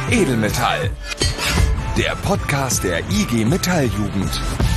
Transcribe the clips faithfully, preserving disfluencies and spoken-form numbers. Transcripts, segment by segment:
Edelmetall. Der Podcast der I G Metall Jugend.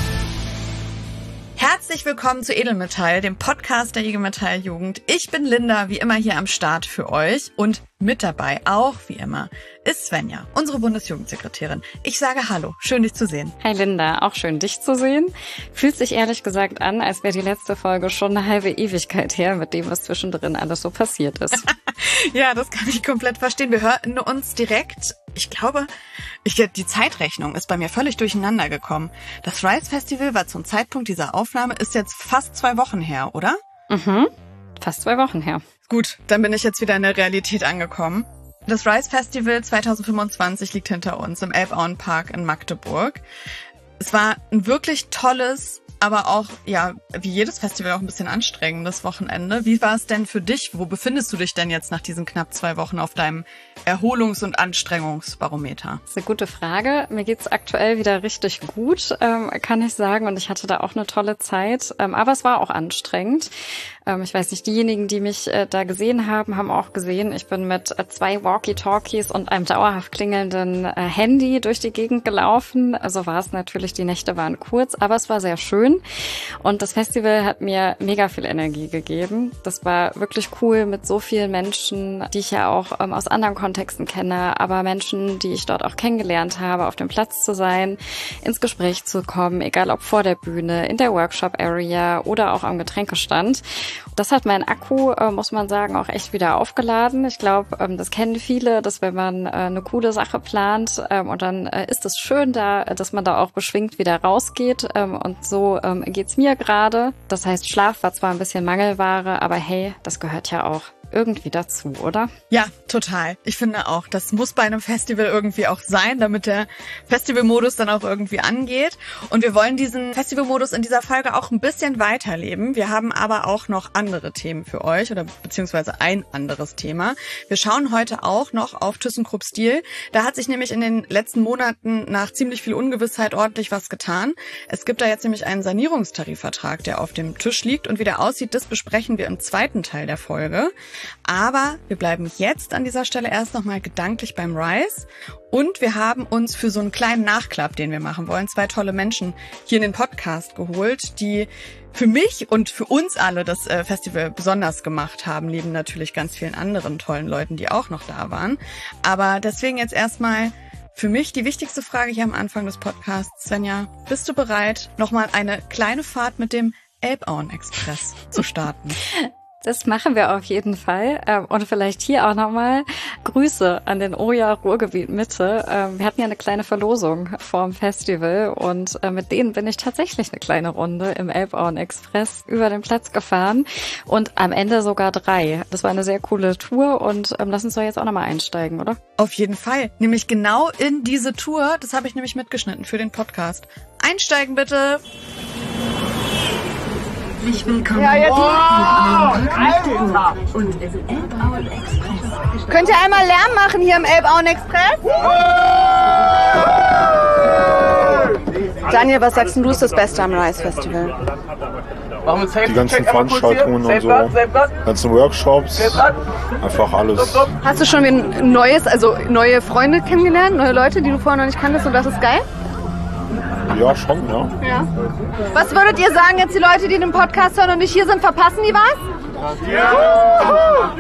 Herzlich willkommen zu Edelmetall, dem Podcast der I G Metall Jugend. Ich bin Linda, wie immer hier am Start für euch, und mit dabei, auch wie immer, ist Svenja, unsere Bundesjugendsekretärin. Ich sage Hallo, schön dich zu sehen. Hi Linda, auch schön dich zu sehen. Fühlt sich ehrlich gesagt an, als wäre die letzte Folge schon eine halbe Ewigkeit her, mit dem, was zwischendrin alles so passiert ist. Ja, das kann ich komplett verstehen. Wir hörten uns direkt, ich glaube, ich, die Zeitrechnung ist bei mir völlig durcheinander gekommen. Das Rise Festival war zum Zeitpunkt dieser Aufnahme, ist jetzt fast zwei Wochen her, oder? Mhm, fast zwei Wochen her. Gut, dann bin ich jetzt wieder in der Realität angekommen. Das Rise Festival zwanzig fünfundzwanzig liegt hinter uns im Elbauenpark in Magdeburg. Es war ein wirklich tolles, aber auch, ja, wie jedes Festival auch ein bisschen anstrengendes Wochenende. Wie war es denn für dich? Wo befindest du dich denn jetzt nach diesen knapp zwei Wochen auf deinem Erholungs- und Anstrengungsbarometer? Das ist eine gute Frage. Mir geht's aktuell wieder richtig gut, ähm, kann ich sagen. Und ich hatte da auch eine tolle Zeit. Ähm, aber es war auch anstrengend. Ähm, ich weiß nicht, diejenigen, die mich äh, da gesehen haben, haben auch gesehen, ich bin mit äh, zwei Walkie-Talkies und einem dauerhaft klingelnden äh, Handy durch die Gegend gelaufen. Also war es natürlich, die Nächte waren kurz, aber es war sehr schön. Und das Festival hat mir mega viel Energie gegeben. Das war wirklich cool mit so vielen Menschen, die ich ja auch ähm, aus anderen Kontexten kenne, aber Menschen, die ich dort auch kennengelernt habe, auf dem Platz zu sein, ins Gespräch zu kommen, egal ob vor der Bühne, in der Workshop-Area oder auch am Getränkestand. Das hat mein Akku, äh, muss man sagen, auch echt wieder aufgeladen. Ich glaube, ähm, das kennen viele, dass wenn man äh, eine coole Sache plant ähm, und dann äh, ist es schön da, dass man da auch beschwingt wieder rausgeht. Ähm, und so ähm, geht's mir gerade. Das heißt, Schlaf war zwar ein bisschen Mangelware, aber hey, das gehört ja auch irgendwie dazu, oder? Ja, total. Ich finde auch, das muss bei einem Festival irgendwie auch sein, damit der Festivalmodus dann auch irgendwie angeht. Und wir wollen diesen Festivalmodus in dieser Folge auch ein bisschen weiterleben. Wir haben aber auch noch andere Themen für euch oder beziehungsweise ein anderes Thema. Wir schauen heute auch noch auf ThyssenKrupp Steel. Da hat sich nämlich in den letzten Monaten nach ziemlich viel Ungewissheit ordentlich was getan. Es gibt da jetzt nämlich einen Sanierungstarifvertrag, der auf dem Tisch liegt, und wie der aussieht, das besprechen wir im zweiten Teil der Folge. Aber wir bleiben jetzt an dieser Stelle erst nochmal gedanklich beim Rise. Und wir haben uns für so einen kleinen Nachklapp, den wir machen wollen, zwei tolle Menschen hier in den Podcast geholt, die für mich und für uns alle das äh, Festival besonders gemacht haben, neben natürlich ganz vielen anderen tollen Leuten, die auch noch da waren. Aber deswegen jetzt erstmal für mich die wichtigste Frage hier am Anfang des Podcasts. Svenja, bist du bereit, nochmal eine kleine Fahrt mit dem Elbauen-Express zu starten? Das machen wir auf jeden Fall. Und vielleicht hier auch nochmal Grüße an den Oja Ruhrgebiet Mitte. Wir hatten ja eine kleine Verlosung vorm Festival und mit denen bin ich tatsächlich eine kleine Runde im Elbauen Express über den Platz gefahren und am Ende sogar drei. Das war eine sehr coole Tour und lass uns doch jetzt auch nochmal einsteigen, oder? Auf jeden Fall. Nämlich genau in diese Tour, das habe ich nämlich mitgeschnitten für den Podcast. Einsteigen bitte! Herzlich willkommen. Ja, jetzt. Oh, Alter. Und im Elbauen Express. Könnt ihr einmal Lärm machen hier im Elbauen Express? Daniel, was sagst du, ist das Beste am Rise Festival? Die ganzen Veranstaltungen und so, ganzen Workshops, einfach alles. Hast du schon ein neues, also neue Freunde kennengelernt, neue Leute, die du vorher noch nicht kanntest, und das ist geil? Ja, schon, ja. Ja. Was würdet ihr sagen, jetzt die Leute, die den Podcast hören und nicht hier sind, verpassen die was? Ja!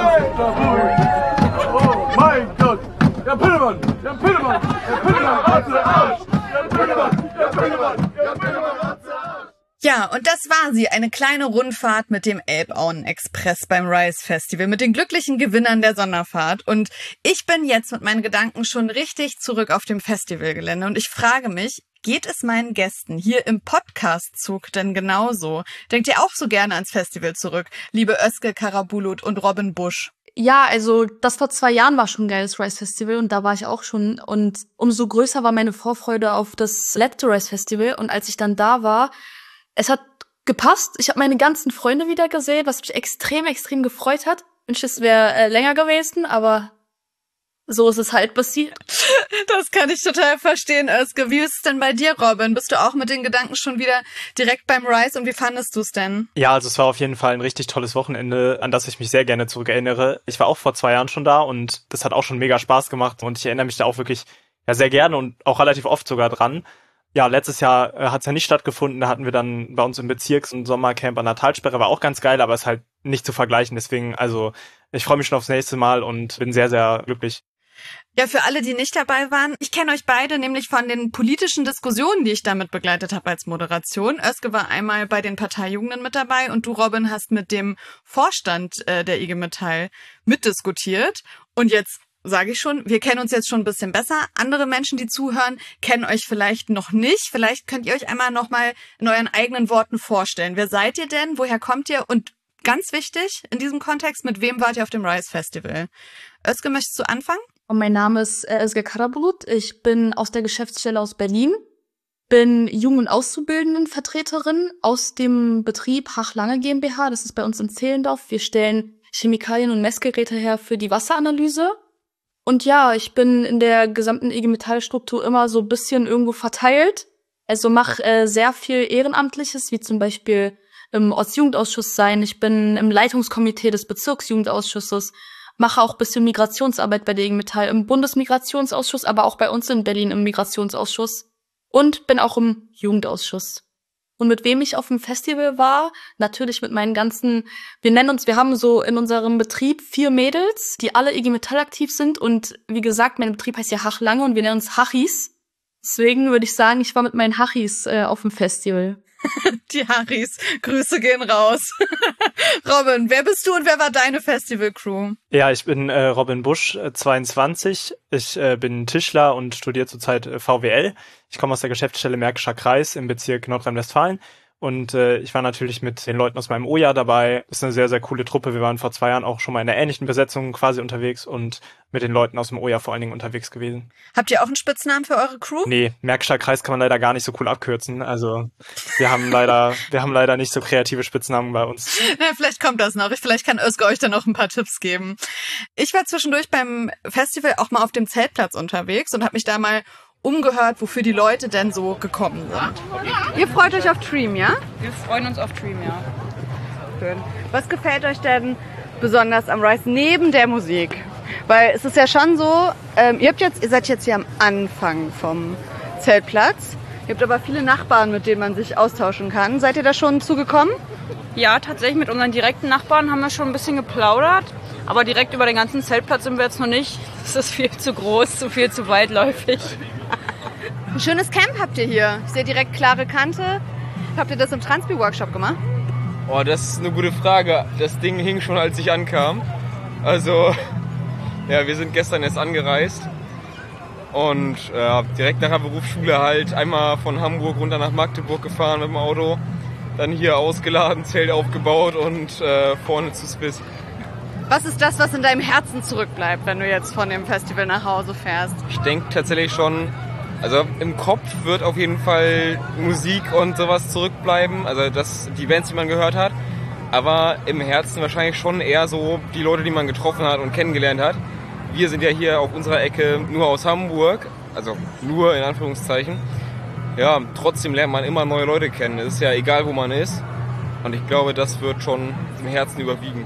Oh mein Gott! Ja, Pillemann! Ja, Pillemann! Ja, Pillemann! Ratze Arsch! Ja, Pillemann! Ja, Pillemann! Ja, Pillemann! Ratze Arsch! Ja, und das war sie, eine kleine Rundfahrt mit dem Elbauen Express beim Rise Festival, mit den glücklichen Gewinnern der Sonderfahrt. Und ich bin jetzt mit meinen Gedanken schon richtig zurück auf dem Festivalgelände und ich frage mich, geht es meinen Gästen hier im Podcast-Zug denn genauso? Denkt ihr auch so gerne ans Festival zurück, liebe Özge Karabulut und Robin Busch? Ja, also das vor zwei Jahren war schon ein geiles Rise Festival und da war ich auch schon. Und umso größer war meine Vorfreude auf das letzte Rise Festival. Und als ich dann da war, es hat gepasst. Ich habe meine ganzen Freunde wieder gesehen, was mich extrem, extrem gefreut hat. Ich wünschte, es wäre äh, länger gewesen, aber so ist es halt passiert. Das kann ich total verstehen, Özge. Wie ist es denn bei dir, Robin? Bist du auch mit den Gedanken schon wieder direkt beim Rise und wie fandest du es denn? Ja, also es war auf jeden Fall ein richtig tolles Wochenende, an das ich mich sehr gerne zurückerinnere. Ich war auch vor zwei Jahren schon da und das hat auch schon mega Spaß gemacht und ich erinnere mich da auch wirklich ja sehr gerne und auch relativ oft sogar dran. Ja, letztes Jahr äh, hat es ja nicht stattgefunden, da hatten wir dann bei uns im Bezirks- und Sommercamp an der Talsperre, war auch ganz geil, aber ist halt nicht zu vergleichen, deswegen, also ich freue mich schon aufs nächste Mal und bin sehr, sehr glücklich. Ja, für alle, die nicht dabei waren, ich kenne euch beide nämlich von den politischen Diskussionen, die ich damit begleitet habe als Moderation. Özge war einmal bei den Parteijugenden mit dabei und du, Robin, hast mit dem Vorstand äh, der I G Metall mitdiskutiert. Und jetzt sage ich schon, wir kennen uns jetzt schon ein bisschen besser. Andere Menschen, die zuhören, kennen euch vielleicht noch nicht. Vielleicht könnt ihr euch einmal nochmal in euren eigenen Worten vorstellen. Wer seid ihr denn? Woher kommt ihr? Und ganz wichtig in diesem Kontext, mit wem wart ihr auf dem Rise Festival? Özge, möchtest du anfangen? Und mein Name ist äh, Özge Karabulut. Ich bin aus der Geschäftsstelle aus Berlin, bin Jung- und Auszubildendenvertreterin aus dem Betrieb Hach-Lange GmbH. Das ist bei uns in Zehlendorf. Wir stellen Chemikalien und Messgeräte her für die Wasseranalyse. Und ja, ich bin in der gesamten I G Metall-Struktur immer so ein bisschen irgendwo verteilt. Also mache äh, sehr viel Ehrenamtliches, wie zum Beispiel im Ortsjugendausschuss sein. Ich bin im Leitungskomitee des Bezirksjugendausschusses. Mache auch ein bisschen Migrationsarbeit bei der I G Metall im Bundesmigrationsausschuss, aber auch bei uns in Berlin im Migrationsausschuss. Und bin auch im Jugendausschuss. Und mit wem ich auf dem Festival war? Natürlich mit meinen ganzen, wir nennen uns, wir haben so in unserem Betrieb vier Mädels, die alle I G Metall aktiv sind. Und wie gesagt, mein Betrieb heißt ja Hach-Lange und wir nennen uns Hachis. Deswegen würde ich sagen, ich war mit meinen Hachis äh, auf dem Festival. Die Harrys, Grüße gehen raus. Robin, wer bist du und wer war deine Festival-Crew? Ja, ich bin äh, Robin Busch, äh, zweiundzwanzig. Ich äh, bin Tischler und studiere zurzeit äh, V W L. Ich komme aus der Geschäftsstelle Märkischer Kreis im Bezirk Nordrhein-Westfalen. Und äh, ich war natürlich mit den Leuten aus meinem O-Jahr dabei. Das ist eine sehr, sehr coole Truppe. Wir waren vor zwei Jahren auch schon mal in einer ähnlichen Besetzung quasi unterwegs und mit den Leuten aus dem O-Jahr vor allen Dingen unterwegs gewesen. Habt ihr auch einen Spitznamen für eure Crew? Nee, Märkischer Kreis kann man leider gar nicht so cool abkürzen. Also wir haben leider wir haben leider nicht so kreative Spitznamen bei uns. Na, vielleicht kommt das noch. Vielleicht kann Özge euch dann noch ein paar Tipps geben. Ich war zwischendurch beim Festival auch mal auf dem Zeltplatz unterwegs und habe mich da mal umgehört, wofür die Leute denn so gekommen sind. Ihr freut euch auf Dream, ja? Wir freuen uns auf Dream, ja. Schön. Was gefällt euch denn besonders am Rise neben der Musik? Weil es ist ja schon so, ähm, ihr habt jetzt, ihr seid jetzt hier am Anfang vom Zeltplatz. Ihr habt aber viele Nachbarn, mit denen man sich austauschen kann. Seid ihr da schon zugekommen? Ja, tatsächlich mit unseren direkten Nachbarn haben wir schon ein bisschen geplaudert. Aber direkt über den ganzen Zeltplatz sind wir jetzt noch nicht. Das ist viel zu groß, zu viel zu weitläufig. Ein schönes Camp habt ihr hier. Ich sehe direkt klare Kante. Habt ihr das im Transpi-Workshop gemacht? Oh, das ist eine gute Frage. Das Ding hing schon, als ich ankam. Also, ja, wir sind gestern erst angereist. Und äh, direkt nach der Berufsschule halt einmal von Hamburg runter nach Magdeburg gefahren mit dem Auto. Dann hier ausgeladen, Zelt aufgebaut und äh, vorne zu Swiss. Was ist das, was in deinem Herzen zurückbleibt, wenn du jetzt von dem Festival nach Hause fährst? Ich denke tatsächlich schon, also im Kopf wird auf jeden Fall Musik und sowas zurückbleiben, also das, die Bands, die man gehört hat. Aber im Herzen wahrscheinlich schon eher so die Leute, die man getroffen hat und kennengelernt hat. Wir sind ja hier auf unserer Ecke nur aus Hamburg, also nur in Anführungszeichen. Ja, trotzdem lernt man immer neue Leute kennen. Es ist ja egal, wo man ist. Und ich glaube, das wird schon im Herzen überwiegen.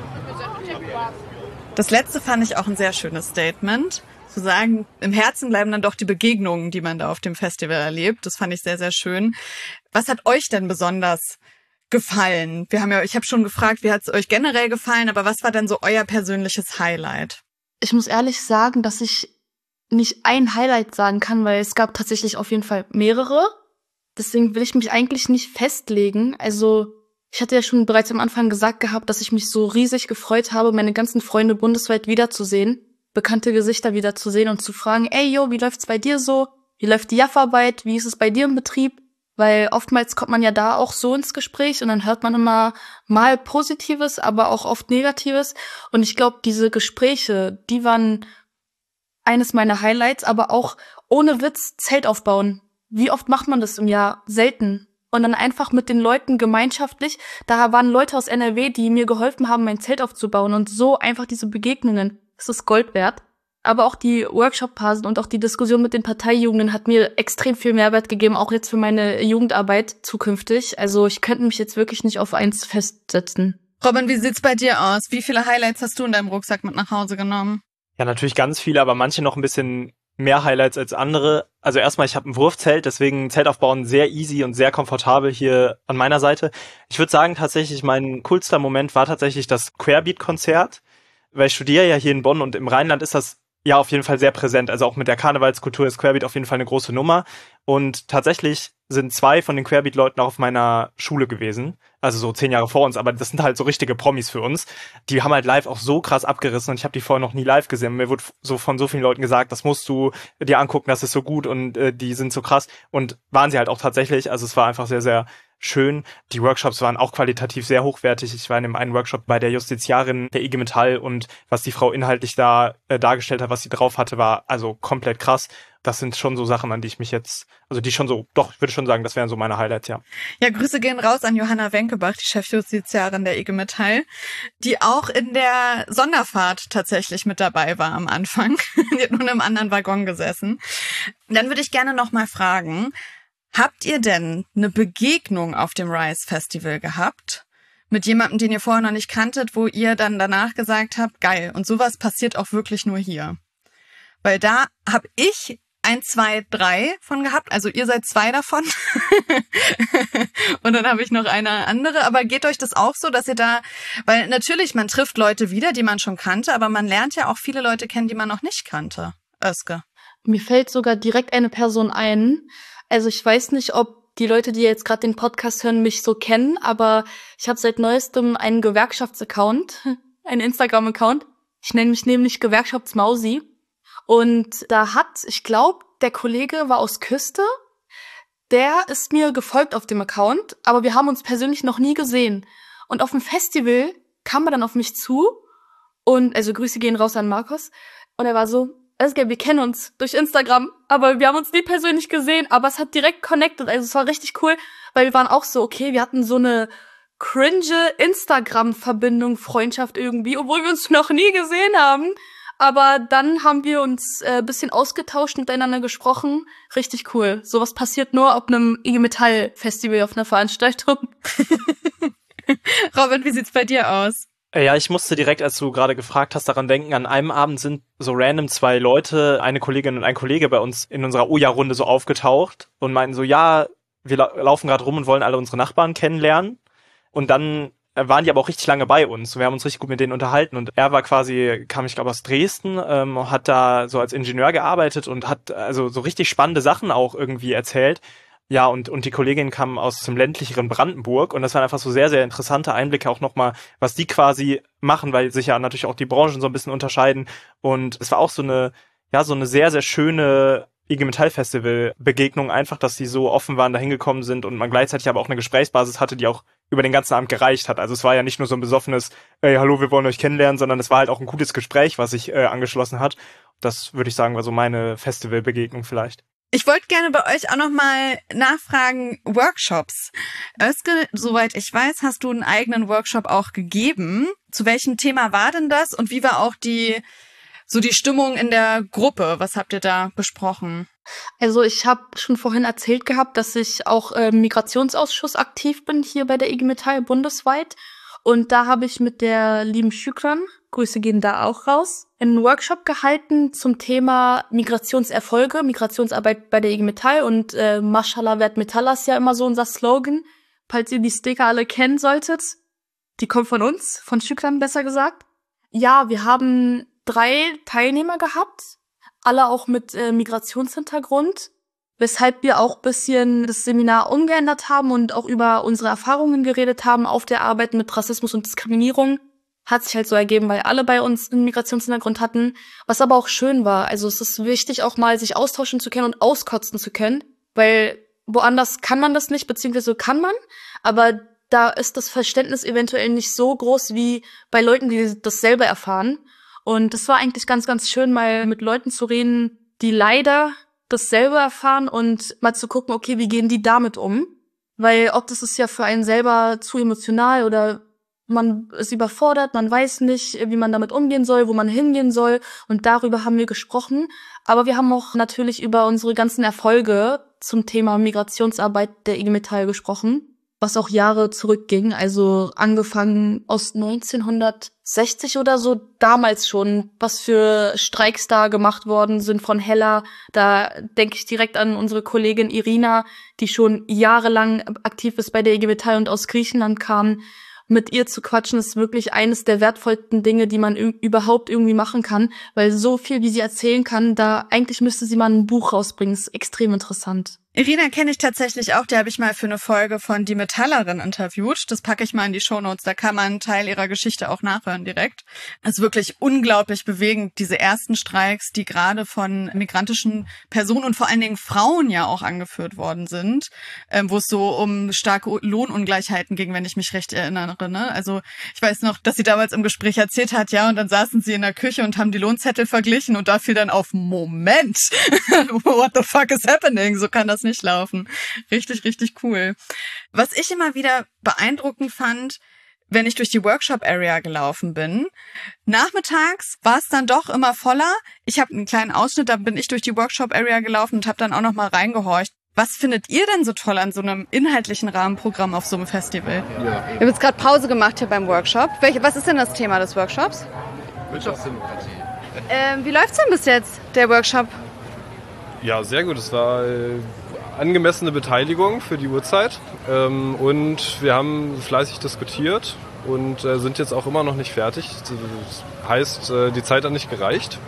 Das letzte fand ich auch ein sehr schönes Statement. Zu sagen, im Herzen bleiben dann doch die Begegnungen, die man da auf dem Festival erlebt. Das fand ich sehr, sehr schön. Was hat euch denn besonders gefallen? Wir haben ja, ich habe schon gefragt, wie hat es euch generell gefallen, aber was war denn so euer persönliches Highlight? Ich muss ehrlich sagen, dass ich nicht ein Highlight sagen kann, weil es gab tatsächlich auf jeden Fall mehrere. Deswegen will ich mich eigentlich nicht festlegen. Also ich hatte ja schon bereits am Anfang gesagt gehabt, dass ich mich so riesig gefreut habe, meine ganzen Freunde bundesweit wiederzusehen, bekannte Gesichter wiederzusehen und zu fragen, ey, yo, wie läuft's bei dir so? Wie läuft die Jaffarbeit? Wie ist es bei dir im Betrieb? Weil oftmals kommt man ja da auch so ins Gespräch und dann hört man immer mal Positives, aber auch oft Negatives. Und ich glaube, diese Gespräche, die waren eines meiner Highlights, aber auch ohne Witz Zelt aufbauen. Wie oft macht man das im Jahr? Selten. Und dann einfach mit den Leuten gemeinschaftlich, da waren Leute aus N R W, die mir geholfen haben, mein Zelt aufzubauen und so einfach diese Begegnungen, das ist Gold wert. aber auch die Workshop-Phasen und auch die Diskussion mit den Parteijugenden hat mir extrem viel Mehrwert gegeben, auch jetzt für meine Jugendarbeit zukünftig. Also ich könnte mich jetzt wirklich nicht auf eins festsetzen. Robin, wie sieht's bei dir aus? Wie viele Highlights hast du in deinem Rucksack mit nach Hause genommen? Ja, natürlich ganz viele, aber manche noch ein bisschen mehr Highlights als andere. Also erstmal, ich habe ein Wurfzelt, deswegen Zelt aufbauen sehr easy und sehr komfortabel hier an meiner Seite. Ich würde sagen, tatsächlich mein coolster Moment war tatsächlich das Querbeat-Konzert, weil ich studiere ja hier in Bonn und im Rheinland ist das ja auf jeden Fall sehr präsent. Also auch mit der Karnevalskultur ist Querbeat auf jeden Fall eine große Nummer. Und tatsächlich sind zwei von den Querbeat-Leuten auch auf meiner Schule gewesen. Also so zehn Jahre vor uns, aber das sind halt so richtige Promis für uns. Die haben halt live auch so krass abgerissen und ich habe die vorher noch nie live gesehen. Mir wurde so von so vielen Leuten gesagt, das musst du dir angucken, das ist so gut und äh, die sind so krass. Und waren sie halt auch tatsächlich. Also es war einfach sehr, sehr schön. Die Workshops waren auch qualitativ sehr hochwertig. Ich war in einem einen Workshop bei der Justiziarin der I G Metall und was die Frau inhaltlich da äh, dargestellt hat, was sie drauf hatte, war also komplett krass. Das sind schon so Sachen, an die ich mich jetzt, also die schon so, doch, ich würde schon sagen, das wären so meine Highlights, ja. Ja, Grüße gehen raus an Johanna Wenkebach, die Chefjustiziarin der I G Metall, die auch in der Sonderfahrt tatsächlich mit dabei war am Anfang. Die hat nur in einem anderen Waggon gesessen. Dann würde ich gerne noch mal fragen, habt ihr denn eine Begegnung auf dem Rise Festival gehabt? Mit jemandem, den ihr vorher noch nicht kanntet, wo ihr dann danach gesagt habt, geil, und sowas passiert auch wirklich nur hier? Weil da habe ich ein, zwei, drei von gehabt. Also ihr seid zwei davon. Und dann habe ich noch eine andere. Aber geht euch das auch so, dass ihr da, weil natürlich, man trifft Leute wieder, die man schon kannte, aber man lernt ja auch viele Leute kennen, die man noch nicht kannte. Özge. Mir fällt sogar direkt eine Person ein. Also ich weiß nicht, ob die Leute, die jetzt gerade den Podcast hören, mich so kennen, aber ich habe seit neuestem einen Gewerkschaftsaccount, einen Instagram-Account. Ich nenne mich nämlich Gewerkschaftsmausi. Und da hat, ich glaube, der Kollege war aus Küste, der ist mir gefolgt auf dem Account, aber wir haben uns persönlich noch nie gesehen. Und auf dem Festival kam er dann auf mich zu und, also Grüße gehen raus an Markus, und er war so, Özge, wir kennen uns durch Instagram, aber wir haben uns nie persönlich gesehen, aber es hat direkt connected, also es war richtig cool, weil wir waren auch so, okay, wir hatten so eine cringe Instagram-Verbindung, Freundschaft irgendwie, obwohl wir uns noch nie gesehen haben. Aber dann haben wir uns ein äh, bisschen ausgetauscht, miteinander gesprochen. Richtig cool. Sowas passiert nur auf einem I G Metall Festival, auf einer Veranstaltung. Robin, wie sieht's bei dir aus? Ja, ich musste direkt, als du gerade gefragt hast, daran denken, an einem Abend sind so random zwei Leute, eine Kollegin und ein Kollege bei uns in unserer Oja-Runde so aufgetaucht und meinten so, ja, wir la- laufen gerade rum und wollen alle unsere Nachbarn kennenlernen. Und dann waren die aber auch richtig lange bei uns. Wir haben uns richtig gut mit denen unterhalten und er war quasi, kam ich glaube aus Dresden, ähm, hat da so als Ingenieur gearbeitet und hat also so richtig spannende Sachen auch irgendwie erzählt. Ja, und und die Kollegin kam aus dem ländlicheren Brandenburg und das waren einfach so sehr, sehr interessante Einblicke auch nochmal, was die quasi machen, weil sich ja natürlich auch die Branchen so ein bisschen unterscheiden. Und es war auch so eine, ja, so eine sehr, sehr schöne I G Metall Festival Begegnung, einfach, dass die so offen waren, da hingekommen sind und man gleichzeitig aber auch eine Gesprächsbasis hatte, die auch über den ganzen Abend gereicht hat. Also es war ja nicht nur so ein besoffenes, ey, hallo, wir wollen euch kennenlernen, sondern es war halt auch ein gutes Gespräch, was sich äh, angeschlossen hat. Das würde ich sagen, war so meine Festivalbegegnung vielleicht. Ich wollte gerne bei euch auch nochmal nachfragen, Workshops. Özge, soweit ich weiß, hast du einen eigenen Workshop auch gegeben. Zu welchem Thema war denn das und wie war auch die so die Stimmung in der Gruppe? Was habt ihr da besprochen? Also ich habe schon vorhin erzählt gehabt, dass ich auch im Migrationsausschuss aktiv bin hier bei der I G Metall bundesweit. Und da habe ich mit der lieben Şükran, Grüße gehen da auch raus, einen Workshop gehalten zum Thema Migrationserfolge, Migrationsarbeit bei der I G Metall. Und äh, Mashallah werd Metaller ist ja immer so unser Slogan. Falls ihr die Sticker alle kennen solltet, die kommen von uns, von Şükran besser gesagt. Ja, wir haben drei Teilnehmer gehabt, alle auch mit äh, Migrationshintergrund, weshalb wir auch bisschen das Seminar umgeändert haben und auch über unsere Erfahrungen geredet haben auf der Arbeit mit Rassismus und Diskriminierung. Hat sich halt so ergeben, weil alle bei uns einen Migrationshintergrund hatten, was aber auch schön war. Also es ist wichtig, auch mal sich austauschen zu können und auskotzen zu können, weil woanders kann man das nicht, beziehungsweise kann man, aber da ist das Verständnis eventuell nicht so groß wie bei Leuten, die das selber erfahren. Und es war eigentlich ganz, ganz schön, mal mit Leuten zu reden, die leider das selber erfahren und mal zu gucken, okay, wie gehen die damit um? Weil ob das ist ja für einen selber zu emotional oder man ist überfordert, man weiß nicht, wie man damit umgehen soll, wo man hingehen soll. Und darüber haben wir gesprochen. Aber wir haben auch natürlich über unsere ganzen Erfolge zum Thema Migrationsarbeit der I G Metall gesprochen, was auch Jahre zurückging. Also angefangen aus neunzehnhundertsechzig oder so, damals schon, was für Streiks da gemacht worden sind von Hella. Da denke ich direkt an unsere Kollegin Irina, die schon jahrelang aktiv ist bei der I G Metall und aus Griechenland kam. Mit ihr zu quatschen ist wirklich eines der wertvollsten Dinge, die man überhaupt irgendwie machen kann, weil so viel, wie sie erzählen kann, da eigentlich müsste sie mal ein Buch rausbringen. Das ist extrem interessant. Irina kenne ich tatsächlich auch, die habe ich mal für eine Folge von Die Metallerin interviewt. Das packe ich mal in die Shownotes, da kann man einen Teil ihrer Geschichte auch nachhören direkt. Es ist wirklich unglaublich bewegend, diese ersten Streiks, die gerade von migrantischen Personen und vor allen Dingen Frauen ja auch angeführt worden sind, ähm, wo es so um starke Lohnungleichheiten ging, wenn ich mich recht erinnere. Ne? Also ich weiß noch, dass sie damals im Gespräch erzählt hat, ja, und dann saßen sie in der Küche und haben die Lohnzettel verglichen und da fiel dann auf, Moment, what the fuck is happening? So kann das nicht laufen. Richtig, richtig cool. Was ich immer wieder beeindruckend fand, wenn ich durch die Workshop-Area gelaufen bin, nachmittags war es dann doch immer voller. Ich habe einen kleinen Ausschnitt, da bin ich durch die Workshop-Area gelaufen und habe dann auch noch mal reingehorcht. Was findet ihr denn so toll an so einem inhaltlichen Rahmenprogramm auf so einem Festival? Ja. Wir haben jetzt gerade Pause gemacht hier beim Workshop. Welche, was ist denn das Thema des Workshops? Wirtschaftsdemokratie. Ähm, wie läuft's denn bis jetzt, der Workshop? Ja, sehr gut. Es war äh, angemessene Beteiligung für die Uhrzeit. Ähm, und wir haben fleißig diskutiert und äh, sind jetzt auch immer noch nicht fertig. Das heißt, äh, die Zeit hat nicht gereicht.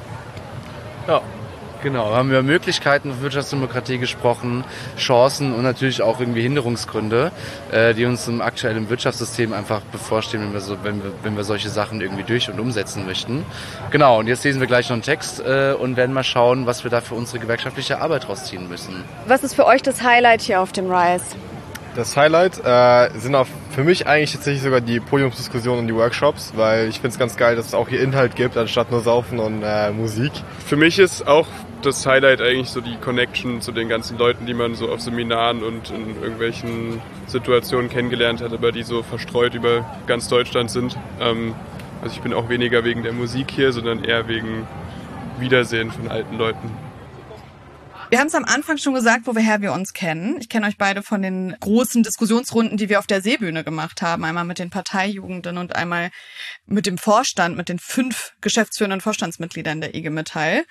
Ja. Genau, haben wir Möglichkeiten für Wirtschaftsdemokratie gesprochen, Chancen und natürlich auch irgendwie Hinderungsgründe, äh, die uns im aktuellen Wirtschaftssystem einfach bevorstehen, wenn wir, so, wenn, wir, wenn wir solche Sachen irgendwie durch- und umsetzen möchten. Genau, und jetzt lesen wir gleich noch einen Text äh, und werden mal schauen, was wir da für unsere gewerkschaftliche Arbeit rausziehen müssen. Was ist für euch das Highlight hier auf dem Rise? Das Highlight äh, sind auch für mich eigentlich tatsächlich sogar die Podiumsdiskussionen und die Workshops, weil ich finde es ganz geil, dass es auch hier Inhalt gibt, anstatt nur Saufen und äh, Musik. Für mich ist auch das Highlight eigentlich so die Connection zu den ganzen Leuten, die man so auf Seminaren und in irgendwelchen Situationen kennengelernt hat, aber die so verstreut über ganz Deutschland sind. Ähm, also ich bin auch weniger wegen der Musik hier, sondern eher wegen Wiedersehen von alten Leuten. Wir haben es am Anfang schon gesagt, woher wir uns kennen. Ich kenne euch beide von den großen Diskussionsrunden, die wir auf der Seebühne gemacht haben. Einmal mit den Parteijugenden und einmal mit dem Vorstand, mit den fünf geschäftsführenden Vorstandsmitgliedern der I G Metall.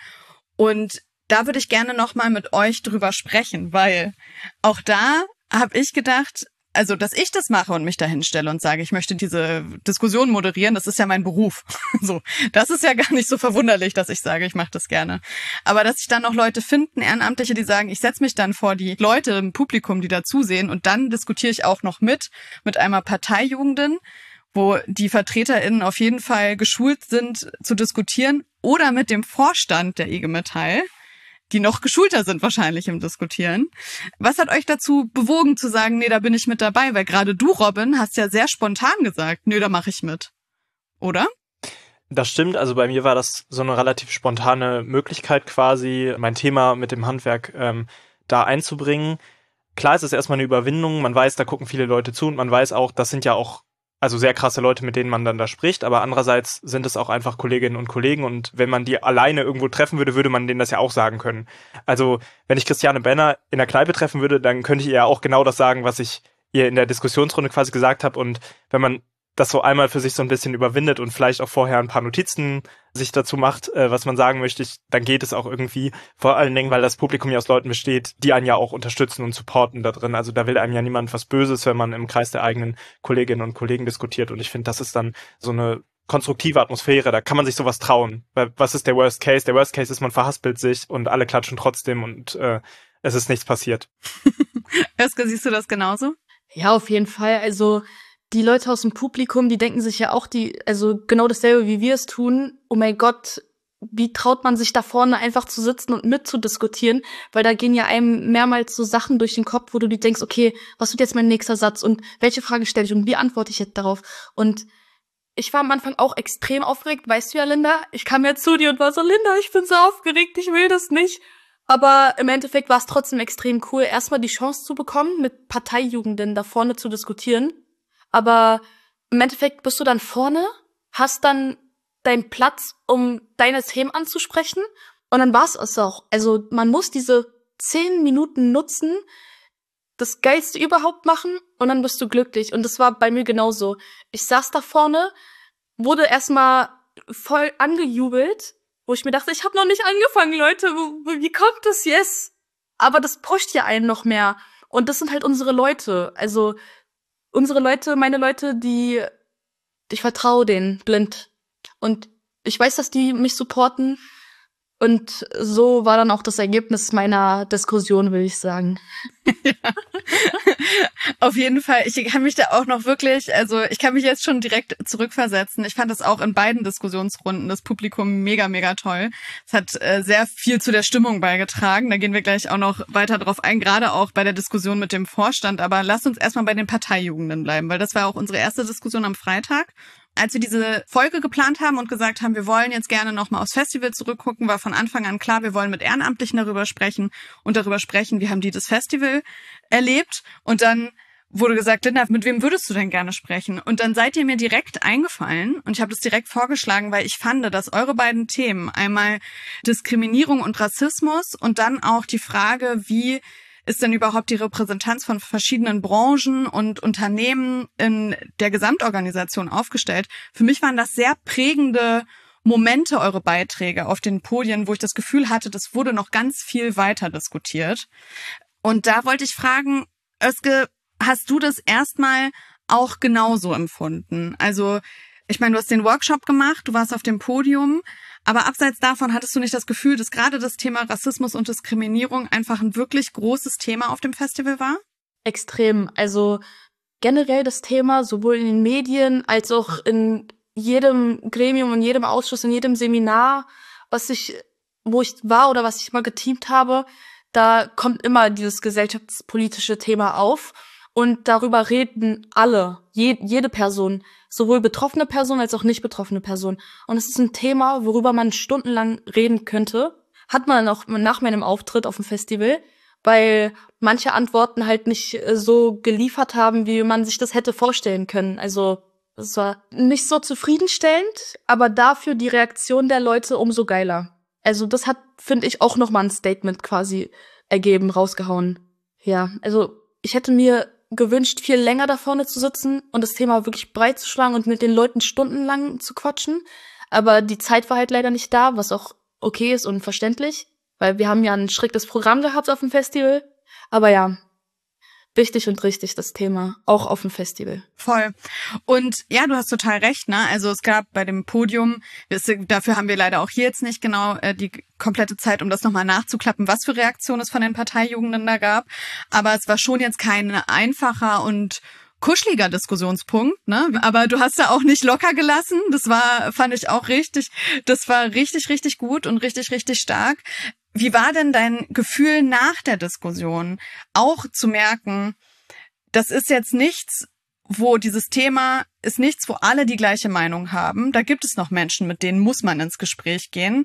Und da würde ich gerne nochmal mit euch drüber sprechen, weil auch da habe ich gedacht, also dass ich das mache und mich da hinstelle und sage, ich möchte diese Diskussion moderieren, das ist ja mein Beruf. So, das ist ja gar nicht so verwunderlich, dass ich sage, ich mache das gerne. Aber dass sich dann noch Leute finden, Ehrenamtliche, die sagen, ich setze mich dann vor die Leute im Publikum, die da zusehen und dann diskutiere ich auch noch mit, mit einer Parteijugenden, wo die VertreterInnen auf jeden Fall geschult sind zu diskutieren oder mit dem Vorstand der I G Metall, die noch geschulter sind wahrscheinlich im Diskutieren. Was hat euch dazu bewogen zu sagen, nee, da bin ich mit dabei? Weil gerade du, Robin, hast ja sehr spontan gesagt, nee, da mache ich mit. Oder? Das stimmt, also bei mir war das so eine relativ spontane Möglichkeit quasi, mein Thema mit dem Handwerk ähm, da einzubringen. Klar, es ist erstmal eine Überwindung, man weiß, da gucken viele Leute zu und man weiß auch, das sind ja auch also sehr krasse Leute, mit denen man dann da spricht, aber andererseits sind es auch einfach Kolleginnen und Kollegen und wenn man die alleine irgendwo treffen würde, würde man denen das ja auch sagen können. Also wenn ich Christiane Benner in der Kneipe treffen würde, dann könnte ich ihr ja auch genau das sagen, was ich ihr in der Diskussionsrunde quasi gesagt habe und wenn man das so einmal für sich so ein bisschen überwindet und vielleicht auch vorher ein paar Notizen sich dazu macht, äh, was man sagen möchte, ich, dann geht es auch irgendwie, vor allen Dingen, weil das Publikum ja aus Leuten besteht, die einen ja auch unterstützen und supporten da drin. Also da will einem ja niemand was Böses, wenn man im Kreis der eigenen Kolleginnen und Kollegen diskutiert und ich finde, das ist dann so eine konstruktive Atmosphäre, da kann man sich sowas trauen. Weil was ist der Worst Case? Der Worst Case ist, man verhaspelt sich und alle klatschen trotzdem und äh, es ist nichts passiert. Özge, siehst du das genauso? Ja, auf jeden Fall. Also die Leute aus dem Publikum, die denken sich ja auch die, also genau dasselbe, wie wir es tun. Oh mein Gott, wie traut man sich da vorne einfach zu sitzen und mitzudiskutieren? Weil da gehen ja einem mehrmals so Sachen durch den Kopf, wo du dir denkst, okay, was wird jetzt mein nächster Satz und welche Frage stelle ich und wie antworte ich jetzt darauf? Und ich war am Anfang auch extrem aufgeregt, weißt du ja, Linda? Ich kam ja zu dir und war so, Linda, ich bin so aufgeregt, ich will das nicht. Aber im Endeffekt war es trotzdem extrem cool, erstmal die Chance zu bekommen, mit Parteijugenden da vorne zu diskutieren. Aber im Endeffekt bist du dann vorne, hast dann deinen Platz, um deine Themen anzusprechen und dann war's es auch. Also man muss diese zehn Minuten nutzen, das Geilste überhaupt machen und dann bist du glücklich. Und das war bei mir genauso. Ich saß da vorne, wurde erstmal voll angejubelt, wo ich mir dachte, ich habe noch nicht angefangen, Leute, wie kommt das jetzt? Aber das pusht ja einen noch mehr. Und das sind halt unsere Leute. Also unsere Leute, meine Leute, die, ich vertraue denen blind. Und ich weiß, dass die mich supporten. Und so war dann auch das Ergebnis meiner Diskussion, will ich sagen. Ja. Auf jeden Fall. Ich kann mich da auch noch wirklich, also ich kann mich jetzt schon direkt zurückversetzen. Ich fand das auch in beiden Diskussionsrunden, das Publikum mega, mega toll. Es hat äh, sehr viel zu der Stimmung beigetragen. Da gehen wir gleich auch noch weiter drauf ein, gerade auch bei der Diskussion mit dem Vorstand. Aber lasst uns erstmal bei den Parteijugenden bleiben, weil das war auch unsere erste Diskussion am Freitag. Als wir diese Folge geplant haben und gesagt haben, wir wollen jetzt gerne nochmal aufs Festival zurückgucken, war von Anfang an klar, wir wollen mit Ehrenamtlichen darüber sprechen und darüber sprechen, wie haben die das Festival erlebt. Und dann wurde gesagt, Linda, mit wem würdest du denn gerne sprechen? Und dann seid ihr mir direkt eingefallen und ich habe das direkt vorgeschlagen, weil ich fand, dass eure beiden Themen, einmal Diskriminierung und Rassismus und dann auch die Frage, wie ist denn überhaupt die Repräsentanz von verschiedenen Branchen und Unternehmen in der Gesamtorganisation aufgestellt? Für mich waren das sehr prägende Momente, eure Beiträge auf den Podien, wo ich das Gefühl hatte, das wurde noch ganz viel weiter diskutiert. Und da wollte ich fragen, Özge, hast du das erstmal auch genauso empfunden? Also, ich meine, du hast den Workshop gemacht, du warst auf dem Podium, aber abseits davon hattest du nicht das Gefühl, dass gerade das Thema Rassismus und Diskriminierung einfach ein wirklich großes Thema auf dem Festival war? Extrem. Also generell das Thema, sowohl in den Medien als auch in jedem Gremium, in jedem Ausschuss, in jedem Seminar, was ich, wo ich war oder was ich mal geteamt habe, da kommt immer dieses gesellschaftspolitische Thema auf. Und darüber reden alle, je, jede Person, sowohl betroffene Person als auch nicht betroffene Person. Und es ist ein Thema, worüber man stundenlang reden könnte. Hat man auch nach meinem Auftritt auf dem Festival, weil manche Antworten halt nicht so geliefert haben, wie man sich das hätte vorstellen können. Also es war nicht so zufriedenstellend, aber dafür die Reaktion der Leute umso geiler. Also das hat, finde ich, auch nochmal ein Statement quasi ergeben, rausgehauen. Ja, also ich hätte mir gewünscht, viel länger da vorne zu sitzen und das Thema wirklich breit zu schlagen und mit den Leuten stundenlang zu quatschen. Aber die Zeit war halt leider nicht da, was auch okay ist und verständlich, weil wir haben ja ein striktes Programm gehabt auf dem Festival. Aber ja, wichtig und richtig das Thema, auch auf dem Festival. Voll. Und ja, du hast total recht, ne? Also es gab bei dem Podium, dafür haben wir leider auch hier jetzt nicht genau äh, die komplette Zeit, um das nochmal nachzuklappen, was für Reaktionen es von den Parteijugenden da gab. Aber es war schon jetzt kein einfacher und kuscheliger Diskussionspunkt, ne? Aber du hast da auch nicht locker gelassen. Das war, fand ich auch richtig, das war richtig, richtig gut und richtig, richtig stark. Wie war denn dein Gefühl nach der Diskussion? Auch zu merken, das ist jetzt nichts, wo dieses Thema ist nichts, wo alle die gleiche Meinung haben. Da gibt es noch Menschen, mit denen muss man ins Gespräch gehen.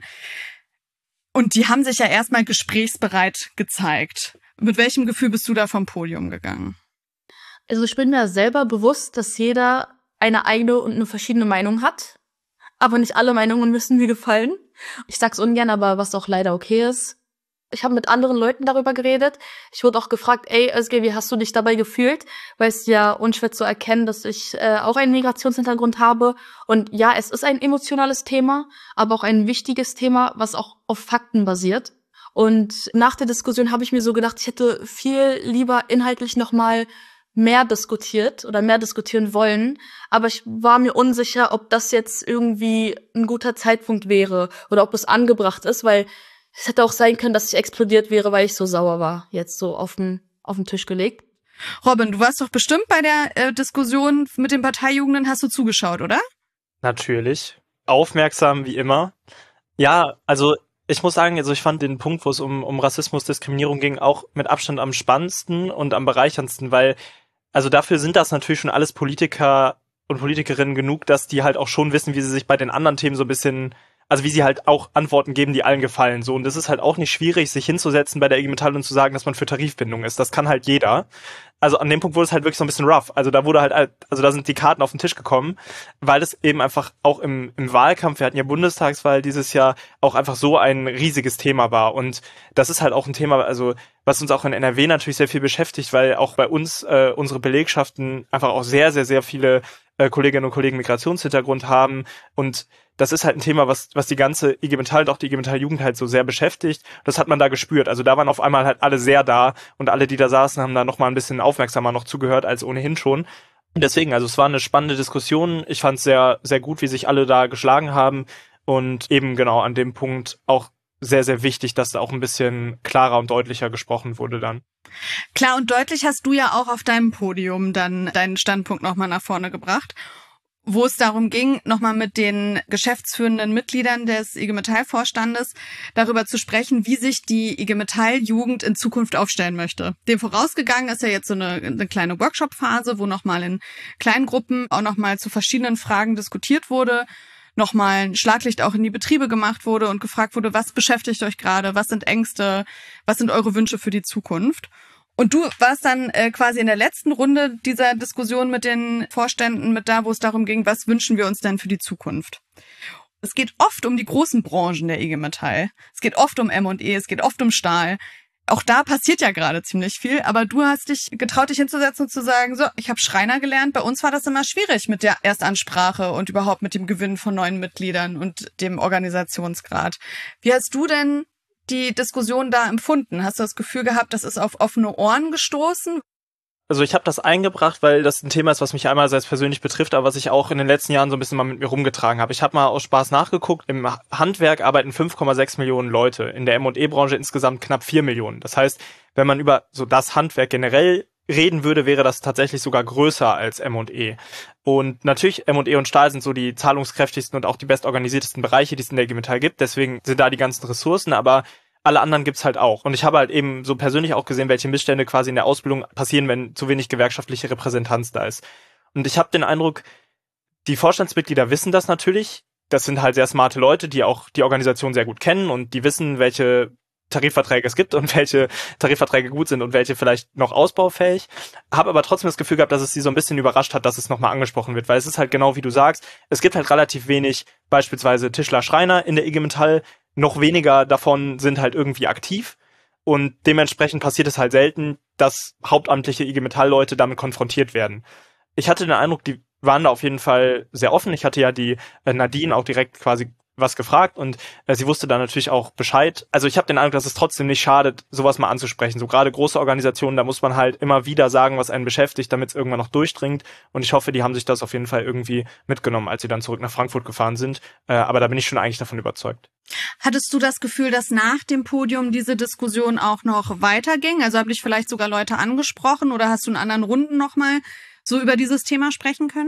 Und die haben sich ja erstmal gesprächsbereit gezeigt. Mit welchem Gefühl bist du da vom Podium gegangen? Also ich bin mir selber bewusst, dass jeder eine eigene und eine verschiedene Meinung hat. Aber nicht alle Meinungen müssen mir gefallen. Ich sag's ungern, aber was auch leider okay ist. Ich habe mit anderen Leuten darüber geredet. Ich wurde auch gefragt, ey, Özge, wie hast du dich dabei gefühlt? Weil es ja unschwer zu erkennen, dass ich äh, auch einen Migrationshintergrund habe. Und ja, es ist ein emotionales Thema, aber auch ein wichtiges Thema, was auch auf Fakten basiert. Und nach der Diskussion habe ich mir so gedacht, ich hätte viel lieber inhaltlich nochmal mehr diskutiert oder mehr diskutieren wollen, aber ich war mir unsicher, ob das jetzt irgendwie ein guter Zeitpunkt wäre oder ob es angebracht ist, weil es hätte auch sein können, dass ich explodiert wäre, weil ich so sauer war, jetzt so auf den auf den Tisch gelegt. Robin, du warst doch bestimmt bei der äh, Diskussion mit den Parteijugenden, hast du zugeschaut, oder? Natürlich. Aufmerksam wie immer. Ja, also ich muss sagen, also ich fand den Punkt, wo es um, um Rassismus, Diskriminierung ging, auch mit Abstand am spannendsten und am bereicherndsten, weil also dafür sind das natürlich schon alles Politiker und Politikerinnen genug, dass die halt auch schon wissen, wie sie sich bei den anderen Themen so ein bisschen, also wie sie halt auch Antworten geben, die allen gefallen. So, und es ist halt auch nicht schwierig, sich hinzusetzen bei der I G Metall und zu sagen, dass man für Tarifbindung ist. Das kann halt jeder. also an dem Punkt wurde es halt wirklich so ein bisschen rough. Also da wurde halt, also da sind die Karten auf den Tisch gekommen, weil es eben einfach auch im, im Wahlkampf, wir hatten ja Bundestagswahl dieses Jahr, auch einfach so ein riesiges Thema war. Und das ist halt auch ein Thema, also was uns auch in N R W natürlich sehr viel beschäftigt, weil auch bei uns äh, unsere Belegschaften einfach auch sehr, sehr, sehr viele äh, Kolleginnen und Kollegen Migrationshintergrund haben. Und das ist halt ein Thema, was was die ganze I G Metall und auch die I G Metall Jugend halt so sehr beschäftigt. Das hat man da gespürt. Also da waren auf einmal halt alle sehr da und alle, die da saßen, haben da noch mal ein bisschen aufmerksamer noch zugehört als ohnehin schon. Und deswegen, also es war eine spannende Diskussion. Ich fand es sehr, sehr gut, wie sich alle da geschlagen haben und eben genau an dem Punkt auch sehr, sehr wichtig, dass da auch ein bisschen klarer und deutlicher gesprochen wurde dann. Klar und deutlich hast du ja auch auf deinem Podium dann deinen Standpunkt nochmal nach vorne gebracht, wo es darum ging, nochmal mit den geschäftsführenden Mitgliedern des I G Metall-Vorstandes darüber zu sprechen, wie sich die I G Metall-Jugend in Zukunft aufstellen möchte. Dem vorausgegangen ist ja jetzt so eine, eine kleine Workshop-Phase, wo nochmal in kleinen Gruppen auch nochmal zu verschiedenen Fragen diskutiert wurde, nochmal ein Schlaglicht auch in die Betriebe gemacht wurde und gefragt wurde, was beschäftigt euch gerade, was sind Ängste, was sind eure Wünsche für die Zukunft? Und du warst dann äh, quasi in der letzten Runde dieser Diskussion mit den Vorständen mit da, wo es darum ging, was wünschen wir uns denn für die Zukunft? Es geht oft um die großen Branchen der I G Metall. Es geht oft um M und E, es geht oft um Stahl. Auch da passiert ja gerade ziemlich viel, aber du hast dich getraut, dich hinzusetzen und zu sagen, so, ich habe Schreiner gelernt, bei uns war das immer schwierig mit der Erstansprache und überhaupt mit dem Gewinn von neuen Mitgliedern und dem Organisationsgrad. Wie hast du denn die Diskussion da empfunden? Hast du das Gefühl gehabt, das ist auf offene Ohren gestoßen? Also ich habe das eingebracht, weil das ein Thema ist, was mich einerseits persönlich betrifft, aber was ich auch in den letzten Jahren so ein bisschen mal mit mir rumgetragen habe. Ich habe mal aus Spaß nachgeguckt, im Handwerk arbeiten fünf Komma sechs Millionen Leute, in der M und E-Branche insgesamt knapp vier Millionen. Das heißt, wenn man über so das Handwerk generell reden würde, wäre das tatsächlich sogar größer als M und E. Und natürlich, M und E und Stahl sind so die zahlungskräftigsten und auch die bestorganisiertesten Bereiche, die es in der I G Metall gibt. Deswegen sind da die ganzen Ressourcen, aber alle anderen gibt's halt auch. Und ich habe halt eben so persönlich auch gesehen, welche Missstände quasi in der Ausbildung passieren, wenn zu wenig gewerkschaftliche Repräsentanz da ist. Und ich habe den Eindruck, die Vorstandsmitglieder wissen das natürlich. Das sind halt sehr smarte Leute, die auch die Organisation sehr gut kennen und die wissen, welche Tarifverträge es gibt und welche Tarifverträge gut sind und welche vielleicht noch ausbaufähig. Habe aber trotzdem das Gefühl gehabt, dass es sie so ein bisschen überrascht hat, dass es nochmal angesprochen wird, weil es ist halt genau wie du sagst, es gibt halt relativ wenig beispielsweise Tischler, Schreiner in der I G Metall, noch weniger davon sind halt irgendwie aktiv und dementsprechend passiert es halt selten, dass hauptamtliche I G Metall-Leute damit konfrontiert werden. Ich hatte den Eindruck, die waren da auf jeden Fall sehr offen. Ich hatte ja die äh, Nadine auch direkt quasi was gefragt und äh, sie wusste da natürlich auch Bescheid. Also ich habe den Eindruck, dass es trotzdem nicht schadet, sowas mal anzusprechen. So gerade große Organisationen, da muss man halt immer wieder sagen, was einen beschäftigt, damit es irgendwann noch durchdringt. Und ich hoffe, die haben sich das auf jeden Fall irgendwie mitgenommen, als sie dann zurück nach Frankfurt gefahren sind. Äh, aber da bin ich schon eigentlich davon überzeugt. Hattest du das Gefühl, dass nach dem Podium diese Diskussion auch noch weiterging? Also haben dich vielleicht sogar Leute angesprochen oder hast du in anderen Runden nochmal so über dieses Thema sprechen können?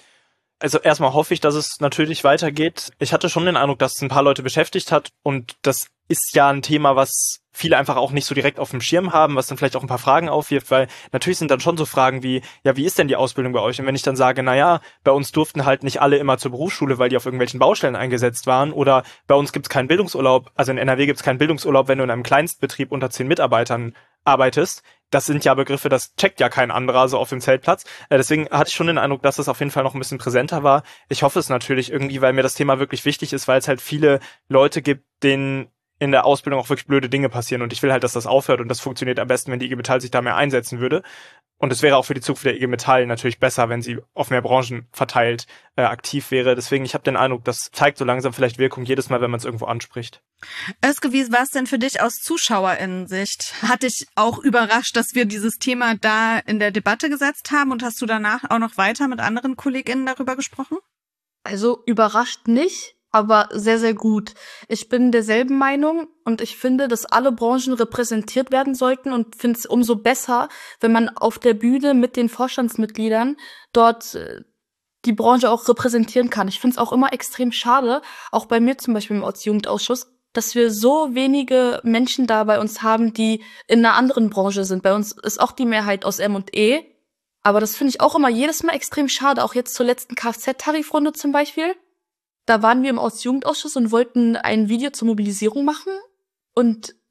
Also erstmal hoffe ich, dass es natürlich weitergeht. Ich hatte schon den Eindruck, dass es ein paar Leute beschäftigt hat und das ist ja ein Thema, was viele einfach auch nicht so direkt auf dem Schirm haben, was dann vielleicht auch ein paar Fragen aufwirft, weil natürlich sind dann schon so Fragen wie, ja, wie ist denn die Ausbildung bei euch? Und wenn ich dann sage, na ja, bei uns durften halt nicht alle immer zur Berufsschule, weil die auf irgendwelchen Baustellen eingesetzt waren oder bei uns gibt's keinen Bildungsurlaub, also in N R W gibt's keinen Bildungsurlaub, wenn du in einem Kleinstbetrieb unter zehn Mitarbeitern arbeitest. Das sind ja Begriffe, das checkt ja kein anderer so auf dem Zeltplatz. Äh, deswegen hatte ich schon den Eindruck, dass es auf jeden Fall noch ein bisschen präsenter war. Ich hoffe es natürlich irgendwie, weil mir das Thema wirklich wichtig ist, weil es halt viele Leute gibt, denen in der Ausbildung auch wirklich blöde Dinge passieren und ich will halt, dass das aufhört und das funktioniert am besten, wenn die I G Metall sich da mehr einsetzen würde. Und es wäre auch für die Zukunft der I G Metall natürlich besser, wenn sie auf mehr Branchen verteilt äh, aktiv wäre. Deswegen, ich habe den Eindruck, das zeigt so langsam vielleicht Wirkung jedes Mal, wenn man es irgendwo anspricht. Özge, wie war es denn für dich aus ZuschauerInnen-Sicht? Hat dich auch überrascht, dass wir dieses Thema da in der Debatte gesetzt haben und hast du danach auch noch weiter mit anderen KollegInnen darüber gesprochen? Also überrascht nicht, aber sehr, sehr gut. Ich bin derselben Meinung und ich finde, dass alle Branchen repräsentiert werden sollten und finde es umso besser, wenn man auf der Bühne mit den Vorstandsmitgliedern dort äh, die Branche auch repräsentieren kann. Ich finde es auch immer extrem schade, auch bei mir zum Beispiel im Ortsjugendausschuss, dass wir so wenige Menschen da bei uns haben, die in einer anderen Branche sind. Bei uns ist auch die Mehrheit aus M und E, aber das finde ich auch immer jedes Mal extrem schade, auch jetzt zur letzten Kfz-Tarifrunde zum Beispiel. Da waren wir im Ortsjugendausschuss und wollten ein Video zur Mobilisierung machen. Und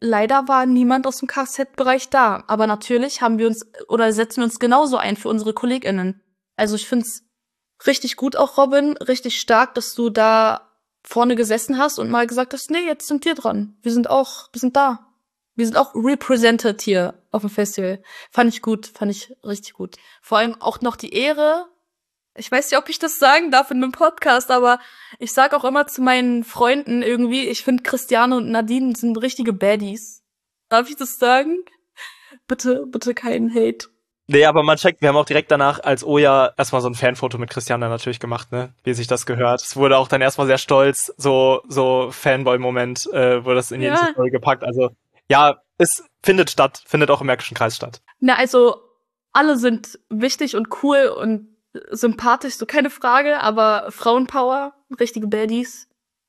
leider war niemand aus dem Kfz-Bereich da. Aber natürlich haben wir uns oder setzen wir uns genauso ein für unsere KollegInnen. Also ich find's richtig gut auch, Robin, richtig stark, dass du da vorne gesessen hast und mal gesagt hast, nee, jetzt sind wir dran. Wir sind auch, wir sind da. Wir sind auch represented hier auf dem Festival. Fand ich gut, fand ich richtig gut. Vor allem auch noch die Ehre. Ich weiß nicht, ob ich das sagen darf in einem Podcast, aber ich sag auch immer zu meinen Freunden irgendwie, ich finde Christiane und Nadine sind richtige Baddies. Darf ich das sagen? Bitte, bitte keinen Hate. Nee, aber man checkt, wir haben auch direkt danach als Oja erstmal so ein Fanfoto mit Christiane natürlich gemacht, ne, wie sich das gehört. Es wurde auch dann erstmal sehr stolz, so so Fanboy-Moment, äh, wurde das in jede Ja. Story gepackt. Also ja, es findet statt, findet auch im Märkischen Kreis statt. Na, also alle sind wichtig und cool und sympathisch, so keine Frage, aber Frauenpower, richtige Baddies.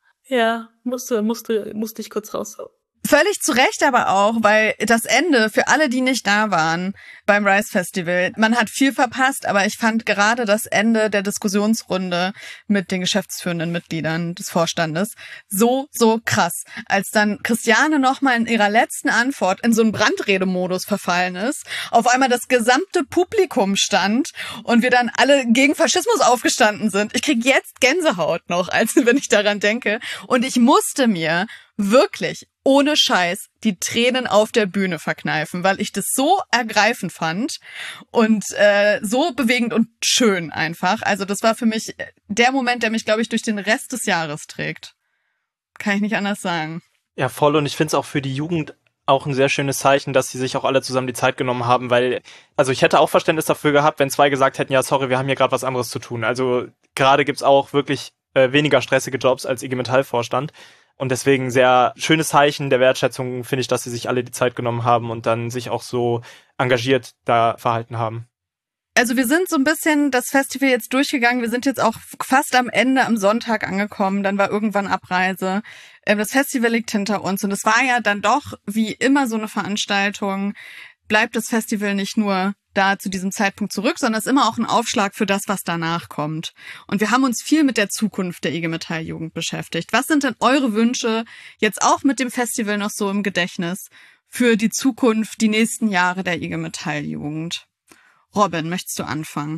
Ja, musste, musste, musste ich kurz raushauen. Völlig zu Recht aber auch, weil das Ende für alle, die nicht da waren beim Rise Festival, man hat viel verpasst, aber ich fand gerade das Ende der Diskussionsrunde mit den geschäftsführenden Mitgliedern des Vorstandes so, so krass. Als dann Christiane nochmal in ihrer letzten Antwort in so einen Brandredemodus verfallen ist, auf einmal das gesamte Publikum stand und wir dann alle gegen Faschismus aufgestanden sind. Ich krieg jetzt Gänsehaut noch, als wenn ich daran denke. Und ich musste mir wirklich ohne Scheiß die Tränen auf der Bühne verkneifen, weil ich das so ergreifend fand und äh, so bewegend und schön einfach. Also das war für mich der Moment, der mich, glaube ich, durch den Rest des Jahres trägt. Kann ich nicht anders sagen. Ja, voll. Und ich finde es auch für die Jugend auch ein sehr schönes Zeichen, dass sie sich auch alle zusammen die Zeit genommen haben, weil, also ich hätte auch Verständnis dafür gehabt, wenn zwei gesagt hätten, ja, sorry, wir haben hier gerade was anderes zu tun. Also gerade gibt's auch wirklich äh, weniger stressige Jobs als I G Metall-Vorstand. Und deswegen sehr schönes Zeichen der Wertschätzung finde ich, dass sie sich alle die Zeit genommen haben und dann sich auch so engagiert da verhalten haben. Also wir sind so ein bisschen das Festival jetzt durchgegangen. Wir sind jetzt auch fast am Ende am Sonntag angekommen. Dann war irgendwann Abreise. Das Festival liegt hinter uns. Und es war ja dann doch wie immer so eine Veranstaltung. Bleibt das Festival nicht nur da zu diesem Zeitpunkt zurück, sondern es ist immer auch ein Aufschlag für das, was danach kommt. Und wir haben uns viel mit der Zukunft der I G Metall Jugend beschäftigt. Was sind denn eure Wünsche, jetzt auch mit dem Festival noch so im Gedächtnis, für die Zukunft, die nächsten Jahre der I G Metall Jugend? Robin, möchtest du anfangen?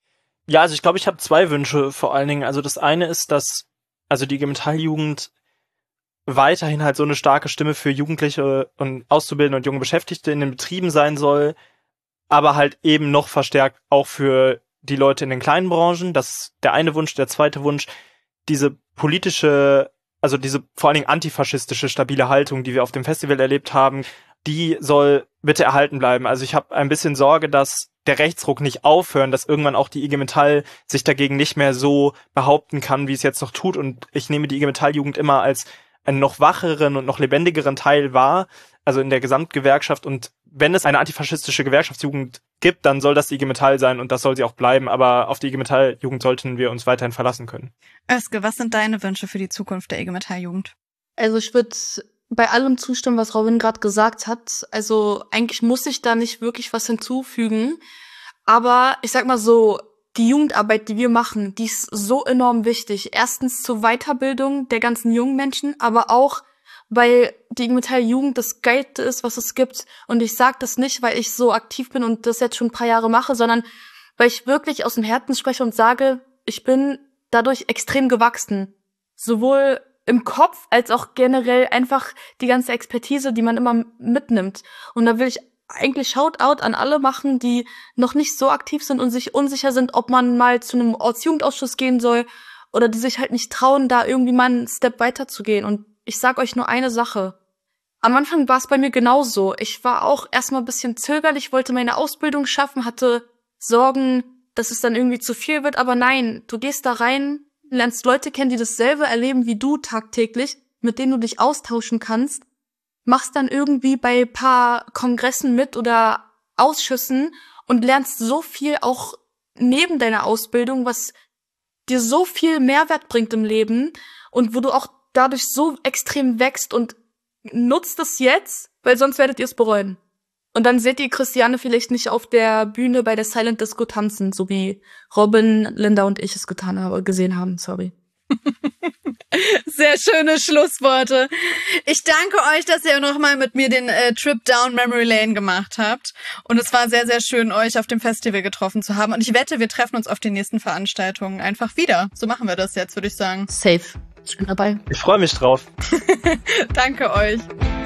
Ja, also ich glaube, ich habe zwei Wünsche vor allen Dingen. Also das eine ist, dass also die I G Metall Jugend weiterhin halt so eine starke Stimme für Jugendliche und Auszubildende und junge Beschäftigte in den Betrieben sein soll, aber halt eben noch verstärkt auch für die Leute in den kleinen Branchen. Das ist der eine Wunsch. Der zweite Wunsch, diese politische, also diese vor allen Dingen antifaschistische, stabile Haltung, die wir auf dem Festival erlebt haben, die soll bitte erhalten bleiben. Also ich habe ein bisschen Sorge, dass der Rechtsruck nicht aufhören, dass irgendwann auch die I G Metall sich dagegen nicht mehr so behaupten kann, wie es jetzt noch tut. Und ich nehme die I G Metall Jugend immer als einen noch wacheren und noch lebendigeren Teil wahr, also in der Gesamtgewerkschaft. Und wenn es eine antifaschistische Gewerkschaftsjugend gibt, dann soll das die I G Metall sein und das soll sie auch bleiben. Aber auf die I G Metall Jugend sollten wir uns weiterhin verlassen können. Özge, was sind deine Wünsche für die Zukunft der I G Metall Jugend? Also ich würde bei allem zustimmen, was Robin gerade gesagt hat. Also eigentlich muss ich da nicht wirklich was hinzufügen. Aber ich sag mal so, die Jugendarbeit, die wir machen, die ist so enorm wichtig. Erstens zur Weiterbildung der ganzen jungen Menschen, aber auch, weil die I G Metall Jugend das Geilste ist, was es gibt. Und ich sag das nicht, weil ich so aktiv bin und das jetzt schon ein paar Jahre mache, sondern weil ich wirklich aus dem Herzen spreche und sage, ich bin dadurch extrem gewachsen. Sowohl im Kopf als auch generell einfach die ganze Expertise, die man immer mitnimmt. Und da will ich eigentlich Shoutout an alle machen, die noch nicht so aktiv sind und sich unsicher sind, ob man mal zu einem Ortsjugendausschuss gehen soll oder die sich halt nicht trauen, da irgendwie mal einen Step weiter zu gehen. Und ich sag euch nur eine Sache. Am Anfang war es bei mir genauso. Ich war auch erstmal ein bisschen zögerlich, wollte meine Ausbildung schaffen, hatte Sorgen, dass es dann irgendwie zu viel wird. Aber nein, du gehst da rein, lernst Leute kennen, die dasselbe erleben wie du tagtäglich, mit denen du dich austauschen kannst, machst dann irgendwie bei ein paar Kongressen mit oder Ausschüssen und lernst so viel auch neben deiner Ausbildung, was dir so viel Mehrwert bringt im Leben und wo du auch dadurch so extrem wächst und nutzt es jetzt, weil sonst werdet ihr es bereuen. Und dann seht ihr Christiane vielleicht nicht auf der Bühne bei der Silent Disco tanzen, so wie Robin, Linda und ich es getan haben, gesehen haben, sorry. Sehr schöne Schlussworte. Ich danke euch, dass ihr nochmal mit mir den äh, Trip down Memory Lane gemacht habt. Und es war sehr, sehr schön, euch auf dem Festival getroffen zu haben. Und ich wette, wir treffen uns auf den nächsten Veranstaltungen einfach wieder. So machen wir das jetzt, würde ich sagen. Safe. Ich bin dabei. Ich freue mich drauf. Danke euch.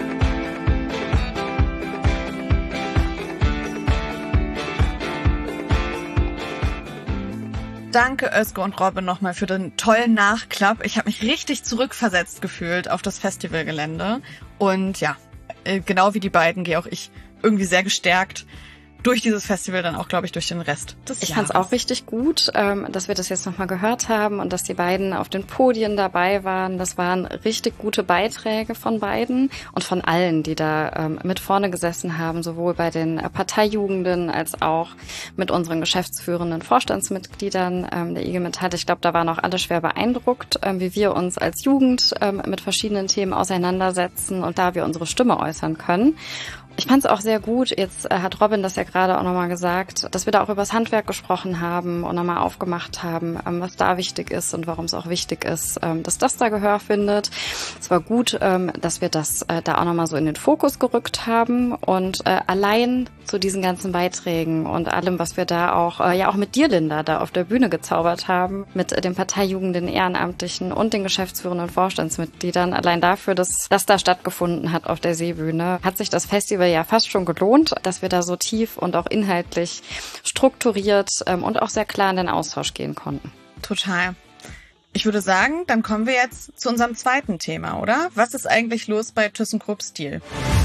Danke Özge und Robin nochmal für den tollen Nachklapp. Ich habe mich richtig zurückversetzt gefühlt auf das Festivalgelände. Und ja, genau wie die beiden gehe auch ich irgendwie sehr gestärkt durch dieses Festival, dann auch, glaube ich, durch den Rest des Jahres. Ich fand es auch richtig gut, ähm, dass wir das jetzt nochmal gehört haben und dass die beiden auf den Podien dabei waren. Das waren richtig gute Beiträge von beiden und von allen, die da ähm, mit vorne gesessen haben, sowohl bei den Parteijugenden als auch mit unseren geschäftsführenden Vorstandsmitgliedern ähm, der I G Metall. Ich glaube, da waren auch alle schwer beeindruckt, ähm, wie wir uns als Jugend ähm, mit verschiedenen Themen auseinandersetzen und da wir unsere Stimme äußern können. Ich fand es auch sehr gut, jetzt äh, hat Robin das ja gerade auch nochmal gesagt, dass wir da auch über das Handwerk gesprochen haben und nochmal aufgemacht haben, ähm, was da wichtig ist und warum es auch wichtig ist, ähm, dass das da Gehör findet. Es war gut, ähm, dass wir das äh, da auch nochmal so in den Fokus gerückt haben und äh, allein zu diesen ganzen Beiträgen und allem, was wir da auch, äh, ja auch mit dir, Linda, da auf der Bühne gezaubert haben, mit äh, den Parteijugend, den Ehrenamtlichen und den geschäftsführenden Vorstandsmitgliedern, allein dafür, dass das da stattgefunden hat auf der Seebühne, hat sich das Festival ja fast schon gelohnt, dass wir da so tief und auch inhaltlich strukturiert ähm, und auch sehr klar in den Austausch gehen konnten. Total. Ich würde sagen, dann kommen wir jetzt zu unserem zweiten Thema, oder? Was ist eigentlich los bei ThyssenKrupp Steel?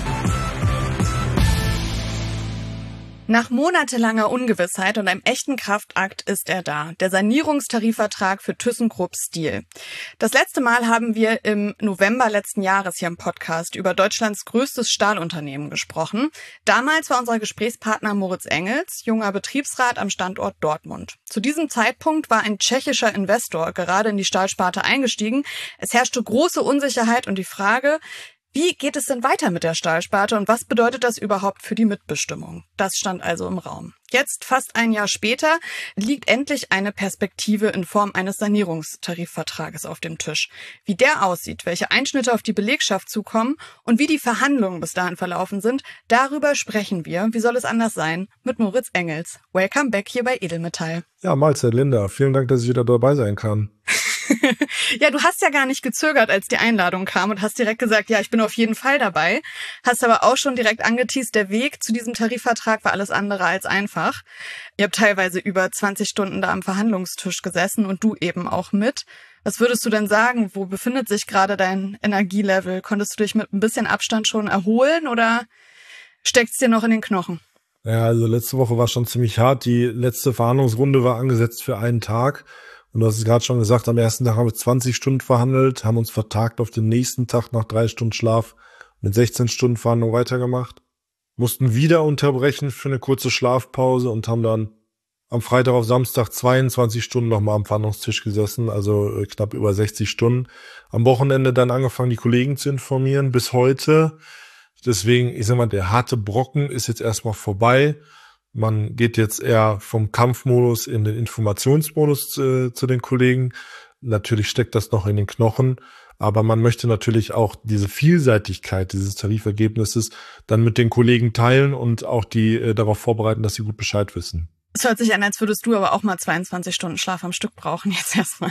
Nach monatelanger Ungewissheit und einem echten Kraftakt ist er da, der Sanierungstarifvertrag für ThyssenKrupp Steel. Das letzte Mal haben wir im November letzten Jahres hier im Podcast über Deutschlands größtes Stahlunternehmen gesprochen. Damals war unser Gesprächspartner Moritz Engels, junger Betriebsrat am Standort Dortmund. Zu diesem Zeitpunkt war ein tschechischer Investor gerade in die Stahlsparte eingestiegen. Es herrschte große Unsicherheit und die Frage: Wie geht es denn weiter mit der Stahlsparte und was bedeutet das überhaupt für die Mitbestimmung? Das stand also im Raum. Jetzt, fast ein Jahr später, liegt endlich eine Perspektive in Form eines Sanierungstarifvertrages auf dem Tisch. Wie der aussieht, welche Einschnitte auf die Belegschaft zukommen und wie die Verhandlungen bis dahin verlaufen sind, darüber sprechen wir, wie soll es anders sein, mit Moritz Engels. Welcome back hier bei Edelmetall. Ja, Mahlzeit, Linda. Vielen Dank, dass ich wieder dabei sein kann. Ja, du hast ja gar nicht gezögert, als die Einladung kam und hast direkt gesagt, ja, ich bin auf jeden Fall dabei. Hast aber auch schon direkt angeteast, der Weg zu diesem Tarifvertrag war alles andere als einfach. Ihr habt teilweise über zwanzig Stunden da am Verhandlungstisch gesessen und du eben auch mit. Was würdest du denn sagen? Wo befindet sich gerade dein Energielevel? Konntest du dich mit ein bisschen Abstand schon erholen oder steckt's dir noch in den Knochen? Ja, also letzte Woche war schon ziemlich hart. Die letzte Verhandlungsrunde war angesetzt für einen Tag. Und du hast es gerade schon gesagt, am ersten Tag haben wir zwanzig Stunden verhandelt, haben uns vertagt auf den nächsten Tag nach drei Stunden Schlaf mit sechzehn Stunden Verhandlung weitergemacht. Mussten wieder unterbrechen für eine kurze Schlafpause und haben dann am Freitag auf Samstag zweiundzwanzig Stunden nochmal am Verhandlungstisch gesessen, also knapp über sechzig Stunden. Am Wochenende dann angefangen, die Kollegen zu informieren, bis heute. Deswegen, ich sag mal, der harte Brocken ist jetzt erstmal vorbei. Man geht jetzt eher vom Kampfmodus in den Informationsmodus äh, zu den Kollegen. Natürlich steckt das noch in den Knochen, aber man möchte natürlich auch diese Vielseitigkeit dieses Tarifergebnisses dann mit den Kollegen teilen und auch die äh, darauf vorbereiten, dass sie gut Bescheid wissen. Es hört sich an, als würdest du aber auch mal zweiundzwanzig Stunden Schlaf am Stück brauchen, jetzt erstmal.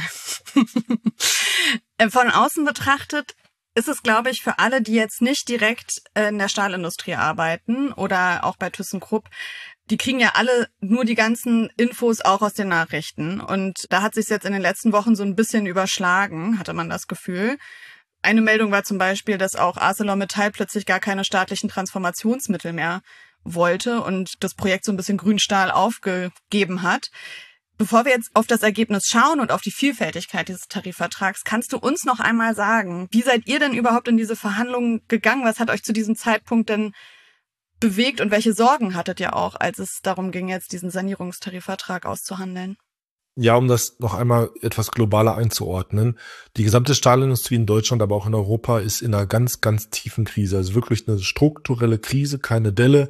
Von außen betrachtet ist es, glaube ich, für alle, die jetzt nicht direkt in der Stahlindustrie arbeiten oder auch bei ThyssenKrupp, die kriegen ja alle nur die ganzen Infos auch aus den Nachrichten. Und da hat sich jetzt in den letzten Wochen so ein bisschen überschlagen, hatte man das Gefühl. Eine Meldung war zum Beispiel, dass auch ArcelorMittal plötzlich gar keine staatlichen Transformationsmittel mehr wollte und das Projekt so ein bisschen Grünstahl aufgegeben hat. Bevor wir jetzt auf das Ergebnis schauen und auf die Vielfältigkeit dieses Tarifvertrags, kannst du uns noch einmal sagen, wie seid ihr denn überhaupt in diese Verhandlungen gegangen? Was hat euch zu diesem Zeitpunkt denn bewegt und welche Sorgen hattet ihr auch, als es darum ging, jetzt diesen Sanierungstarifvertrag auszuhandeln? Ja, um das noch einmal etwas globaler einzuordnen. Die gesamte Stahlindustrie in Deutschland, aber auch in Europa ist in einer ganz, ganz tiefen Krise. Also wirklich eine strukturelle Krise, keine Delle.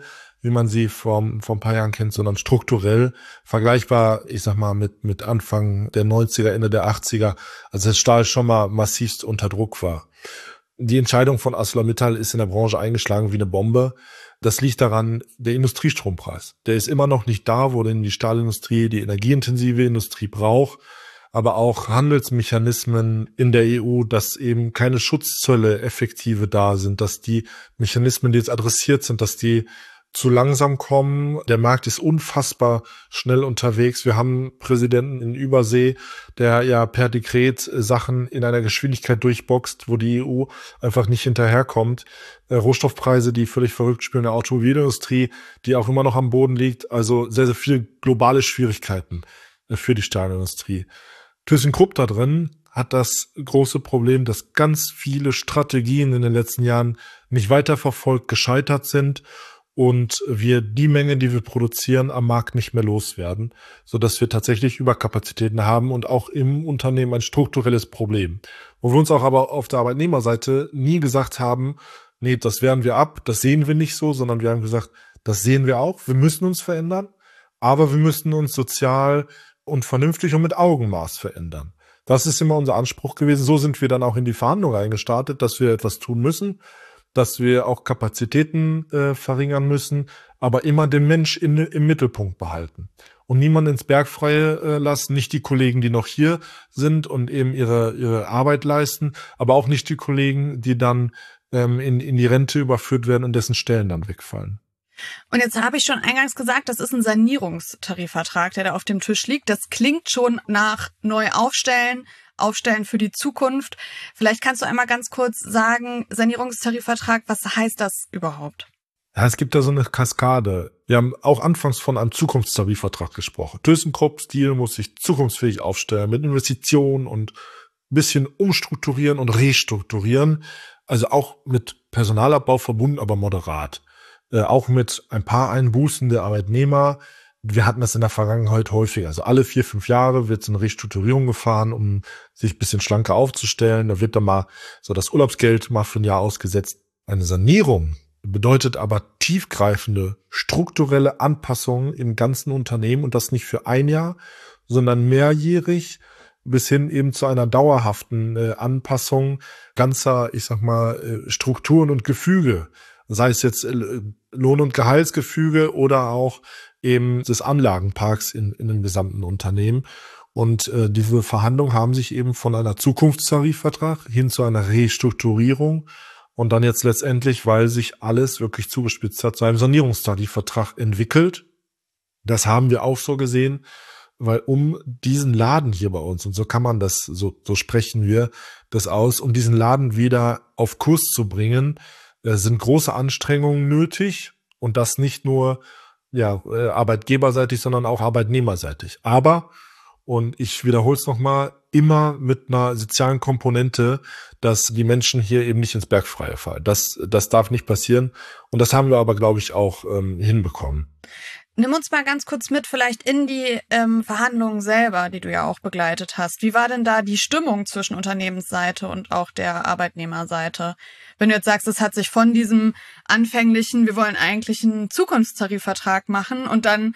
wie man sie vor, vor ein paar Jahren kennt, sondern strukturell vergleichbar, ich sag mal, mit, mit Anfang der neunziger, Ende der achtziger, als der Stahl schon mal massivst unter Druck war. Die Entscheidung von ArcelorMittal ist in der Branche eingeschlagen wie eine Bombe. Das liegt daran, der Industriestrompreis. Der ist immer noch nicht da, wo denn die Stahlindustrie, die energieintensive Industrie braucht, aber auch Handelsmechanismen in der E U, dass eben keine Schutzzölle effektive da sind, dass die Mechanismen, die jetzt adressiert sind, dass die zu langsam kommen. Der Markt ist unfassbar schnell unterwegs. Wir haben einen Präsidenten in Übersee, der ja per Dekret Sachen in einer Geschwindigkeit durchboxt, wo die E U einfach nicht hinterherkommt. Äh, Rohstoffpreise, die völlig verrückt spielen, der Automobilindustrie, die auch immer noch am Boden liegt. Also sehr, sehr viele globale Schwierigkeiten äh, für die Stahlindustrie. ThyssenKrupp da drin hat das große Problem, dass ganz viele Strategien in den letzten Jahren nicht weiterverfolgt, gescheitert sind und wir die Menge, die wir produzieren, am Markt nicht mehr loswerden, sodass wir tatsächlich Überkapazitäten haben und auch im Unternehmen ein strukturelles Problem. Wo wir uns auch aber auf der Arbeitnehmerseite nie gesagt haben, nee, das wehren wir ab, das sehen wir nicht so, sondern wir haben gesagt, das sehen wir auch, wir müssen uns verändern, aber wir müssen uns sozial und vernünftig und mit Augenmaß verändern. Das ist immer unser Anspruch gewesen. So sind wir dann auch in die Verhandlungen eingestartet, dass wir etwas tun müssen, dass wir auch Kapazitäten äh, verringern müssen, aber immer den Mensch in, im Mittelpunkt behalten und niemanden ins Bergfreie äh, lassen, nicht die Kollegen, die noch hier sind und eben ihre ihre Arbeit leisten, aber auch nicht die Kollegen, die dann ähm, in, in die Rente überführt werden und dessen Stellen dann wegfallen. Und jetzt habe ich schon eingangs gesagt, das ist ein Sanierungstarifvertrag, der da auf dem Tisch liegt. Das klingt schon nach neu aufstellen, aufstellen für die Zukunft. Vielleicht kannst du einmal ganz kurz sagen, Sanierungstarifvertrag, was heißt das überhaupt? Ja, es gibt da so eine Kaskade. Wir haben auch anfangs von einem Zukunftstarifvertrag gesprochen. ThyssenKrupp Steel muss sich zukunftsfähig aufstellen mit Investitionen und ein bisschen umstrukturieren und restrukturieren. Also auch mit Personalabbau verbunden, aber moderat. Äh, auch mit ein paar Einbußen der Arbeitnehmer. Wir hatten das in der Vergangenheit häufig. Also alle vier, fünf Jahre wird so eine Restrukturierung gefahren, um sich ein bisschen schlanker aufzustellen. Da wird dann mal so das Urlaubsgeld mal für ein Jahr ausgesetzt. Eine Sanierung bedeutet aber tiefgreifende strukturelle Anpassungen im ganzen Unternehmen und das nicht für ein Jahr, sondern mehrjährig bis hin eben zu einer dauerhaften äh, Anpassung ganzer, ich sag mal, äh, Strukturen und Gefüge. Sei es jetzt Lohn- und Gehaltsgefüge oder auch eben des Anlagenparks in, in dem gesamten Unternehmen. Und äh, diese Verhandlungen haben sich eben von einer Zukunftstarifvertrag hin zu einer Restrukturierung und dann jetzt letztendlich, weil sich alles wirklich zugespitzt hat, zu einem Sanierungstarifvertrag entwickelt. Das haben wir auch so gesehen, weil um diesen Laden hier bei uns, und so kann man das, so, so sprechen wir das aus, um diesen Laden wieder auf Kurs zu bringen, sind große Anstrengungen nötig und das nicht nur ja arbeitgeberseitig, sondern auch arbeitnehmerseitig. Aber, und ich wiederhole es nochmal, immer mit einer sozialen Komponente, dass die Menschen hier eben nicht ins Bergfreie fallen. Das, das darf nicht passieren und das haben wir aber, glaube ich, auch ähm, hinbekommen. Nimm uns mal ganz kurz mit, vielleicht in die ähm, Verhandlungen selber, die du ja auch begleitet hast. Wie war denn da die Stimmung zwischen Unternehmensseite und auch der Arbeitnehmerseite? Wenn du jetzt sagst, es hat sich von diesem anfänglichen, wir wollen eigentlich einen Zukunftstarifvertrag machen und dann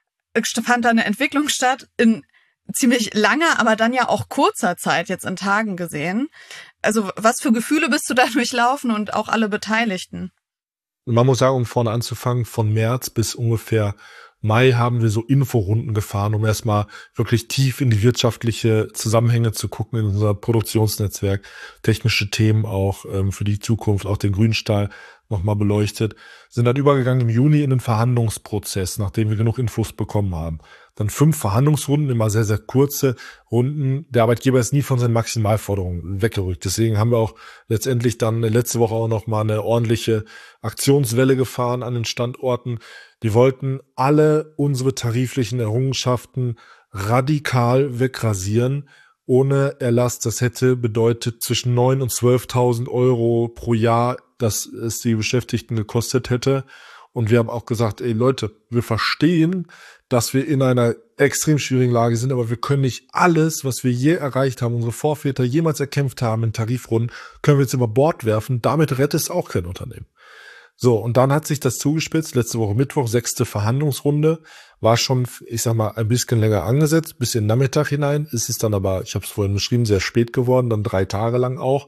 fand da eine Entwicklung statt in ziemlich langer, aber dann ja auch kurzer Zeit, jetzt in Tagen gesehen. Also was für Gefühle bist du da durchlaufen und auch alle Beteiligten? Man muss sagen, um vorne anzufangen, von März bis ungefähr Mai haben wir so Inforunden gefahren, um erstmal wirklich tief in die wirtschaftliche Zusammenhänge zu gucken in unser Produktionsnetzwerk, technische Themen auch ähm, für die Zukunft, auch den Grünstahl nochmal beleuchtet, sind dann übergegangen im Juni in den Verhandlungsprozess, nachdem wir genug Infos bekommen haben. Dann fünf Verhandlungsrunden, immer sehr, sehr kurze Runden. Der Arbeitgeber ist nie von seinen Maximalforderungen weggerückt. Deswegen haben wir auch letztendlich dann letzte Woche auch nochmal eine ordentliche Aktionswelle gefahren an den Standorten. Die wollten alle unsere tariflichen Errungenschaften radikal wegrasieren, ohne Erlass. Das hätte bedeutet zwischen neun und zwölftausend Euro pro Jahr, dass es die Beschäftigten gekostet hätte. Und wir haben auch gesagt, ey Leute, wir verstehen, dass wir in einer extrem schwierigen Lage sind, aber wir können nicht alles, was wir je erreicht haben, unsere Vorväter jemals erkämpft haben in Tarifrunden, können wir jetzt über Bord werfen. Damit rettet es auch kein Unternehmen. So, und dann hat sich das zugespitzt. Letzte Woche Mittwoch, sechste Verhandlungsrunde, war schon, ich sag mal, ein bisschen länger angesetzt, bis in den Nachmittag hinein. Es ist dann aber, ich habe es vorhin beschrieben, sehr spät geworden, dann drei Tage lang auch.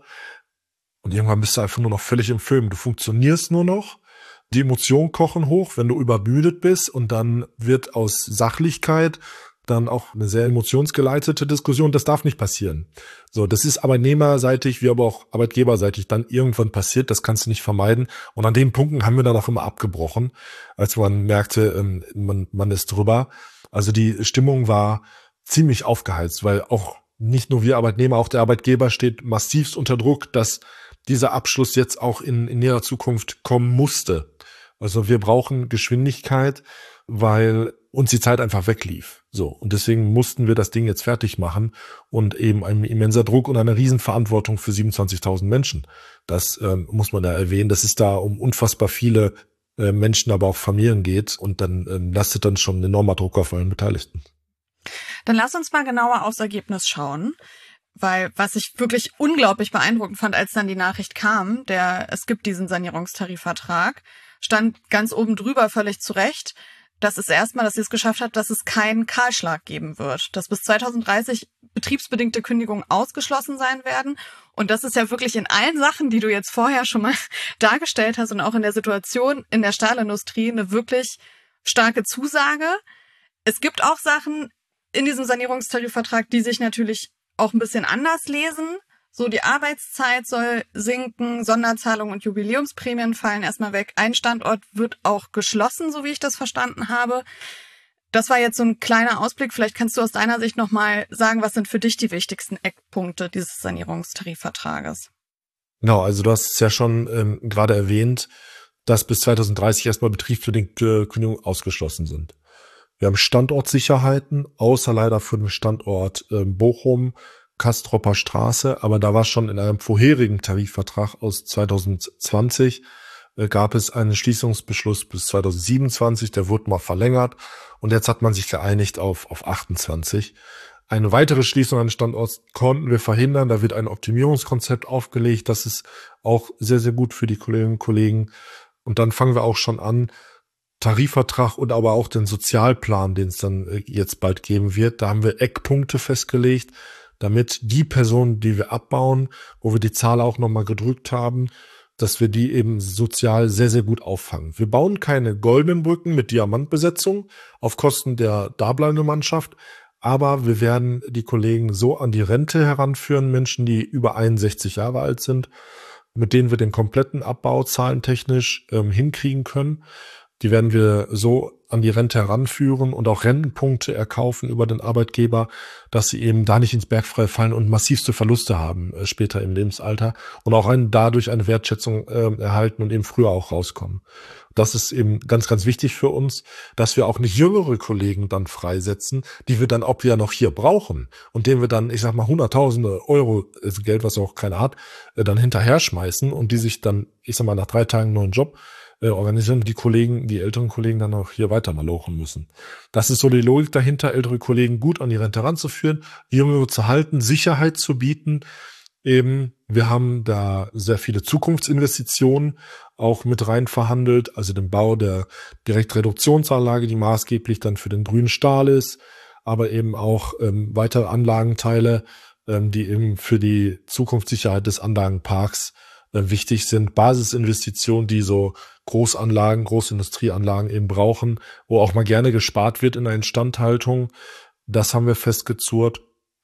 Und irgendwann bist du einfach nur noch völlig im Film. Du funktionierst nur noch. Die Emotionen kochen hoch, wenn du übermüdet bist, und dann wird aus Sachlichkeit dann auch eine sehr emotionsgeleitete Diskussion. Das darf nicht passieren. So, das ist arbeitnehmerseitig wie aber auch arbeitgeberseitig dann irgendwann passiert. Das kannst du nicht vermeiden. Und an den Punkten haben wir dann auch immer abgebrochen, als man merkte, man, man ist drüber. Also die Stimmung war ziemlich aufgeheizt, weil auch nicht nur wir Arbeitnehmer, auch der Arbeitgeber steht massivst unter Druck, dass dieser Abschluss jetzt auch in, in näherer Zukunft kommen musste. Also wir brauchen Geschwindigkeit, weil uns die Zeit einfach weglief. So, und deswegen mussten wir das Ding jetzt fertig machen, und eben ein immenser Druck und eine Riesenverantwortung für siebenundzwanzigtausend Menschen. Das ähm, muss man da erwähnen, dass es da um unfassbar viele äh, Menschen, aber auch Familien geht, und dann ähm, lastet dann schon ein enormer Druck auf allen Beteiligten. Dann lass uns mal genauer aufs Ergebnis schauen. Weil was ich wirklich unglaublich beeindruckend fand, als dann die Nachricht kam, der es gibt diesen Sanierungstarifvertrag, stand ganz oben drüber völlig zu Recht, das ist erstmal, dass sie es geschafft hat, dass es keinen Kahlschlag geben wird, dass bis zweitausenddreißig betriebsbedingte Kündigungen ausgeschlossen sein werden. Und das ist ja wirklich in allen Sachen, die du jetzt vorher schon mal dargestellt hast und auch in der Situation in der Stahlindustrie, eine wirklich starke Zusage. Es gibt auch Sachen in diesem Sanierungstarifvertrag, die sich natürlich auch ein bisschen anders lesen. So, die Arbeitszeit soll sinken, Sonderzahlungen und Jubiläumsprämien fallen erstmal weg. Ein Standort wird auch geschlossen, so wie ich das verstanden habe. Das war jetzt so ein kleiner Ausblick. Vielleicht kannst du aus deiner Sicht nochmal sagen, was sind für dich die wichtigsten Eckpunkte dieses Sanierungstarifvertrages? Genau, also du hast es ja schon ähm, gerade erwähnt, dass bis zweitausenddreißig erstmal betriebsbedingte Kündigungen ausgeschlossen sind. Wir haben Standortsicherheiten, außer leider für den Standort äh, Bochum, Kastropper Straße, aber da war schon in einem vorherigen Tarifvertrag aus zweitausendzwanzig, äh, gab es einen Schließungsbeschluss bis zweitausendsiebenundzwanzig, der wurde mal verlängert, und jetzt hat man sich geeinigt auf, auf achtundzwanzig. Eine weitere Schließung eines Standorts konnten wir verhindern, da wird ein Optimierungskonzept aufgelegt, das ist auch sehr, sehr gut für die Kolleginnen und Kollegen. Und dann fangen wir auch schon an, Tarifvertrag und aber auch den Sozialplan, den es dann äh, jetzt bald geben wird, da haben wir Eckpunkte festgelegt, damit die Personen, die wir abbauen, wo wir die Zahl auch nochmal gedrückt haben, dass wir die eben sozial sehr, sehr gut auffangen. Wir bauen keine goldenen Brücken mit Diamantbesetzung auf Kosten der dableibenden Mannschaft, aber wir werden die Kollegen so an die Rente heranführen, Menschen, die über einundsechzig Jahre alt sind, mit denen wir den kompletten Abbau zahlentechnisch ähm, hinkriegen können. Die werden wir so an die Rente heranführen und auch Rentenpunkte erkaufen über den Arbeitgeber, dass sie eben da nicht ins Bergfrei fallen und massivste Verluste haben äh, später im Lebensalter und auch einen, dadurch eine Wertschätzung äh, erhalten und eben früher auch rauskommen. Das ist eben ganz, ganz wichtig für uns, dass wir auch nicht jüngere Kollegen dann freisetzen, die wir dann auch wieder noch hier brauchen und denen wir dann, ich sag mal, hunderttausende Euro, also Geld, was auch keiner hat, äh, dann hinterher schmeißen und die sich dann, ich sag mal, nach drei Tagen einen neuen Job organisieren, die Kollegen, die älteren Kollegen dann auch hier weiter malochen müssen. Das ist so die Logik dahinter, ältere Kollegen gut an die Rente ranzuführen, Jüngere zu halten, Sicherheit zu bieten. Eben, wir haben da sehr viele Zukunftsinvestitionen auch mit rein verhandelt, also den Bau der Direktreduktionsanlage, die maßgeblich dann für den grünen Stahl ist, aber eben auch ähm, weitere Anlagenteile, ähm, die eben für die Zukunftssicherheit des Anlagenparks äh, wichtig sind. Basisinvestitionen, die so Großanlagen, Großindustrieanlagen eben brauchen, wo auch mal gerne gespart wird in der Instandhaltung. Das haben wir festgezurrt.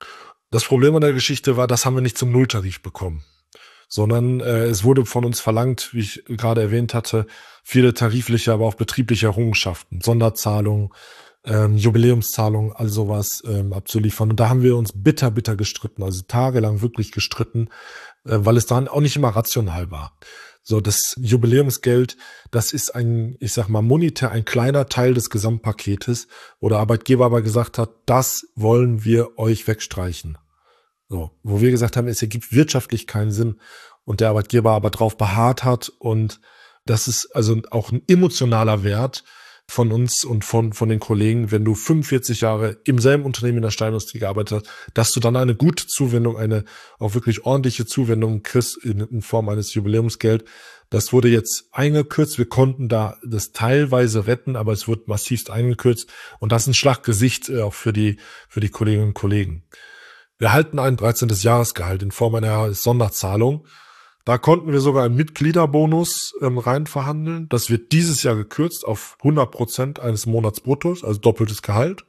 Das Problem an der Geschichte war, das haben wir nicht zum Nulltarif bekommen, sondern äh, es wurde von uns verlangt, wie ich gerade erwähnt hatte, viele tarifliche, aber auch betriebliche Errungenschaften, Sonderzahlungen, ähm, Jubiläumszahlungen, all sowas ähm, abzuliefern. Und da haben wir uns bitter, bitter gestritten, also tagelang wirklich gestritten, äh, weil es dann auch nicht immer rational war. So, das Jubiläumsgeld, das ist ein, ich sag mal, monetär ein kleiner Teil des Gesamtpaketes, wo der Arbeitgeber aber gesagt hat, das wollen wir euch wegstreichen. So, wo wir gesagt haben, es ergibt wirtschaftlich keinen Sinn und der Arbeitgeber aber drauf beharrt hat und das ist also auch ein emotionaler Wert, von uns und von, von den Kollegen, wenn du fünfundvierzig Jahre im selben Unternehmen in der Stahlindustrie gearbeitet hast, dass du dann eine gute Zuwendung, eine auch wirklich ordentliche Zuwendung kriegst in, in Form eines Jubiläumsgeld. Das wurde jetzt eingekürzt. Wir konnten da das teilweise retten, aber es wird massivst eingekürzt. Und das ist ein Schlaggesicht auch für die, für die Kolleginnen und Kollegen. Wir erhalten ein dreizehntes Jahresgehalt in Form einer Sonderzahlung. Da konnten wir sogar einen Mitgliederbonus ähm, rein verhandeln. Das wird dieses Jahr gekürzt auf hundert Prozent eines Monats Bruttos, also doppeltes Gehalt.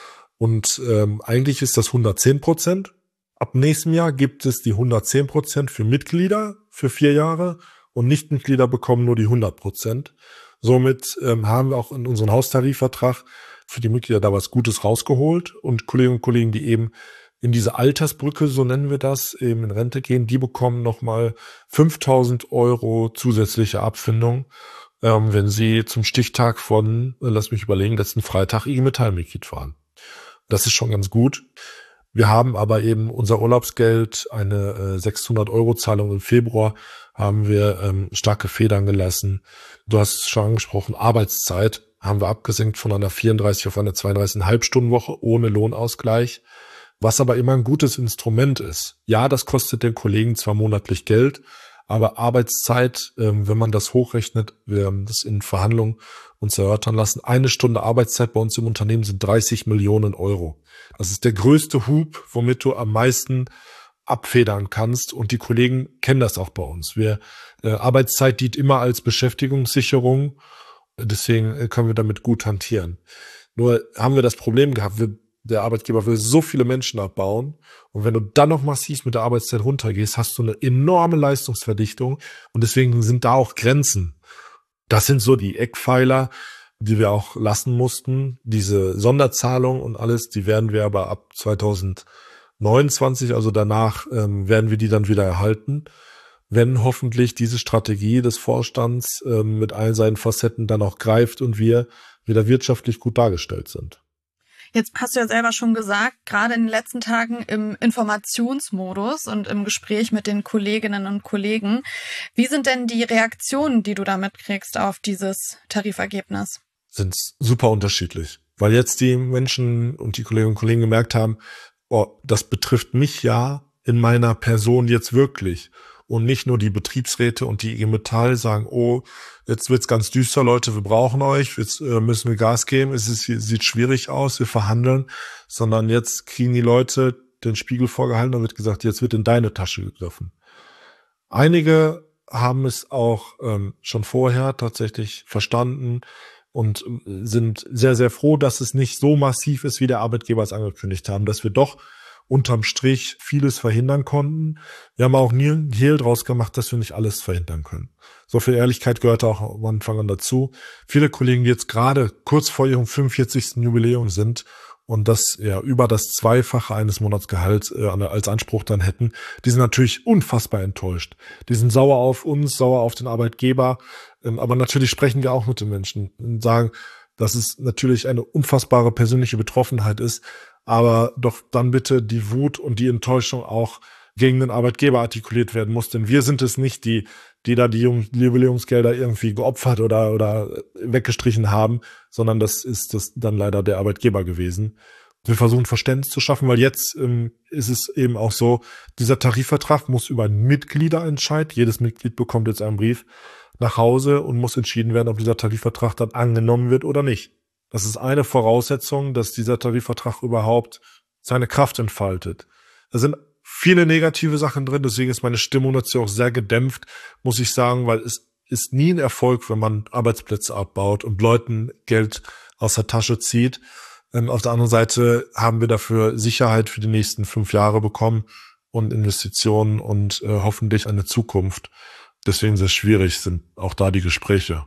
Und ähm, eigentlich ist das hundertzehn Prozent. Ab nächstem Jahr gibt es die hundertzehn Prozent für Mitglieder für vier Jahre und Nichtmitglieder bekommen nur die hundert Prozent. Somit ähm, haben wir auch in unserem Haustarifvertrag für die Mitglieder da was Gutes rausgeholt. Und Kolleginnen und Kollegen, die eben in diese Altersbrücke, so nennen wir das, eben in Rente gehen, die bekommen nochmal fünftausend Euro zusätzliche Abfindung, ähm, wenn sie zum Stichtag von, äh, lass mich überlegen, letzten Freitag I G Metall-Mitglied waren. Das ist schon ganz gut. Wir haben aber eben unser Urlaubsgeld, eine äh, sechshundert Euro Zahlung im Februar, haben wir ähm, starke Federn gelassen. Du hast es schon angesprochen, Arbeitszeit haben wir abgesenkt von einer vierunddreißig auf eine zweiunddreißig Komma fünf Stunden Woche ohne Lohnausgleich. Was aber immer ein gutes Instrument ist. Ja, das kostet den Kollegen zwar monatlich Geld, aber Arbeitszeit, ähm, wenn man das hochrechnet, wir haben das in Verhandlungen uns erörtern lassen, eine Stunde Arbeitszeit bei uns im Unternehmen sind dreißig Millionen Euro. Das ist der größte Hub, womit du am meisten abfedern kannst, und die Kollegen kennen das auch bei uns. Wir äh, Arbeitszeit dient immer als Beschäftigungssicherung, deswegen äh, können wir damit gut hantieren. Nur haben wir das Problem gehabt, wir Der Arbeitgeber will so viele Menschen abbauen. Und wenn du dann noch massiv mit der Arbeitszeit runtergehst, hast du eine enorme Leistungsverdichtung. Und deswegen sind da auch Grenzen. Das sind so die Eckpfeiler, die wir auch lassen mussten. Diese Sonderzahlung und alles, die werden wir aber ab zweitausendneunundzwanzig, also danach, ähm, werden wir die dann wieder erhalten. Wenn hoffentlich diese Strategie des Vorstands ähm, mit all seinen Facetten dann auch greift und wir wieder wirtschaftlich gut dargestellt sind. Jetzt hast du ja selber schon gesagt, gerade in den letzten Tagen im Informationsmodus und im Gespräch mit den Kolleginnen und Kollegen. Wie sind denn die Reaktionen, die du da mitkriegst auf dieses Tarifergebnis? Sind super unterschiedlich. Weil jetzt die Menschen und die Kolleginnen und Kollegen gemerkt haben, oh, das betrifft mich ja in meiner Person jetzt wirklich. Und nicht nur die Betriebsräte und die I G Metall sagen, oh, jetzt wird's ganz düster, Leute, wir brauchen euch, jetzt äh, müssen wir Gas geben, es ist, sieht schwierig aus, wir verhandeln, sondern jetzt kriegen die Leute den Spiegel vorgehalten und wird gesagt, jetzt wird in deine Tasche gegriffen. Einige haben es auch ähm, schon vorher tatsächlich verstanden und äh, sind sehr, sehr froh, dass es nicht so massiv ist, wie der Arbeitgeber es angekündigt haben, dass wir doch unterm Strich vieles verhindern konnten. Wir haben auch nie ein Hehl draus gemacht, dass wir nicht alles verhindern können. So viel Ehrlichkeit gehört auch am Anfang an dazu. Viele Kollegen, die jetzt gerade kurz vor ihrem fünfundvierzigsten Jubiläum sind und das ja über das Zweifache eines Monatsgehalts äh, als Anspruch dann hätten, die sind natürlich unfassbar enttäuscht. Die sind sauer auf uns, sauer auf den Arbeitgeber, ähm, aber natürlich sprechen wir auch mit den Menschen und sagen, dass es natürlich eine unfassbare persönliche Betroffenheit ist, aber doch dann bitte die Wut und die Enttäuschung auch gegen den Arbeitgeber artikuliert werden muss, denn wir sind es nicht, die die da die Jubiläumsgelder irgendwie geopfert oder oder weggestrichen haben, sondern das ist das dann leider der Arbeitgeber gewesen. Wir versuchen Verständnis zu schaffen, weil jetzt ähm, ist es eben auch so, dieser Tarifvertrag muss über einen Mitgliederentscheid, jedes Mitglied bekommt jetzt einen Brief nach Hause und muss entschieden werden, ob dieser Tarifvertrag dann angenommen wird oder nicht. Das ist eine Voraussetzung, dass dieser Tarifvertrag überhaupt seine Kraft entfaltet. Da sind viele negative Sachen drin, deswegen ist meine Stimmung dazu auch sehr gedämpft, muss ich sagen, weil es ist nie ein Erfolg, wenn man Arbeitsplätze abbaut und Leuten Geld aus der Tasche zieht. Ähm, auf der anderen Seite haben wir dafür Sicherheit für die nächsten fünf Jahre bekommen und Investitionen und äh, hoffentlich eine Zukunft. Deswegen sehr schwierig sind auch da die Gespräche.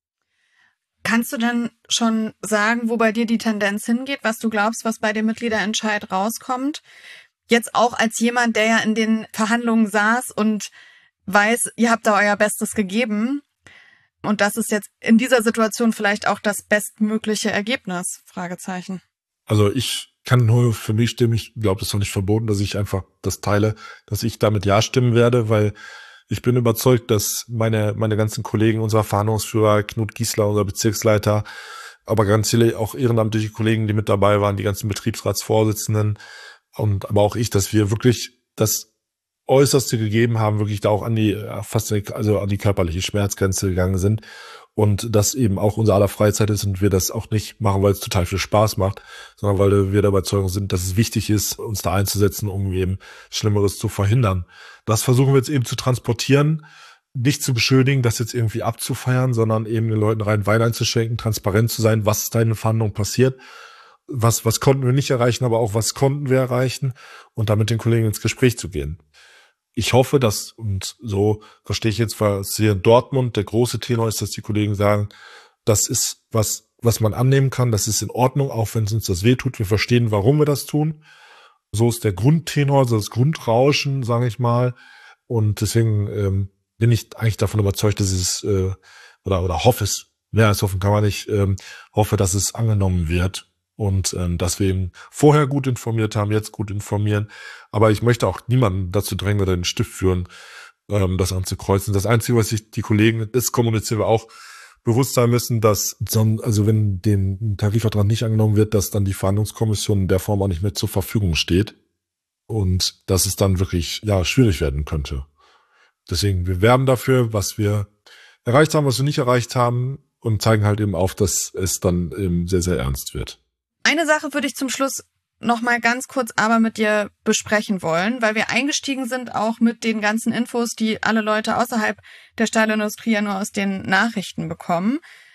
Kannst du denn schon sagen, wo bei dir die Tendenz hingeht, was du glaubst, was bei dem Mitgliederentscheid rauskommt? Jetzt auch als jemand, der ja in den Verhandlungen saß und weiß, ihr habt da euer Bestes gegeben und das ist jetzt in dieser Situation vielleicht auch das bestmögliche Ergebnis? Fragezeichen. Also ich kann nur für mich stimmen, ich glaube, es ist doch nicht verboten, dass ich einfach das teile, dass ich damit Ja stimmen werde, weil ich bin überzeugt, dass meine meine ganzen Kollegen, unser Verhandlungsführer Knut Giesler, unser Bezirksleiter, aber ganz viele auch ehrenamtliche Kollegen, die mit dabei waren, die ganzen Betriebsratsvorsitzenden und aber auch ich, dass wir wirklich das Äußerste gegeben haben, wirklich da auch an die fast also an die körperliche Schmerzgrenze gegangen sind und das eben auch unser aller Freizeit ist und wir das auch nicht machen, weil es total viel Spaß macht, sondern weil wir der Überzeugung sind, dass es wichtig ist, uns da einzusetzen, um eben Schlimmeres zu verhindern. Das versuchen wir jetzt eben zu transportieren, nicht zu beschönigen, das jetzt irgendwie abzufeiern, sondern eben den Leuten rein Wein einzuschenken, transparent zu sein, was ist da in den Verhandlungen passiert, was was konnten wir nicht erreichen, aber auch was konnten wir erreichen und da mit den Kollegen ins Gespräch zu gehen. Ich hoffe, dass, und so verstehe ich jetzt, was hier in Dortmund der große Tenor ist, dass die Kollegen sagen, das ist was, was man annehmen kann, das ist in Ordnung, auch wenn es uns das wehtut. Wir verstehen, warum wir das tun. So ist der Grundtenor, so das Grundrauschen, sage ich mal. Und deswegen ähm, bin ich eigentlich davon überzeugt, dass es, äh, oder, oder hoffe es, mehr als hoffen kann man nicht, ähm, hoffe, dass es angenommen wird. Und ähm, dass wir eben vorher gut informiert haben, jetzt gut informieren. Aber ich möchte auch niemanden dazu drängen oder den Stift führen, ähm, das anzukreuzen. Das Einzige, was ich die Kollegen, das kommunizieren wir auch, bewusst sein müssen, dass, also wenn dem Tarifvertrag nicht angenommen wird, dass dann die Verhandlungskommission in der Form auch nicht mehr zur Verfügung steht. Und dass es dann wirklich, ja, schwierig werden könnte. Deswegen, wir werben dafür, was wir erreicht haben, was wir nicht erreicht haben und zeigen halt eben auf, dass es dann eben sehr, sehr ernst wird. Eine Sache würde ich zum Schluss noch mal ganz kurz aber mit dir besprechen wollen, weil wir eingestiegen sind auch mit den ganzen Infos, die alle Leute außerhalb der Stahlindustrie ja nur aus den Nachrichten bekommen.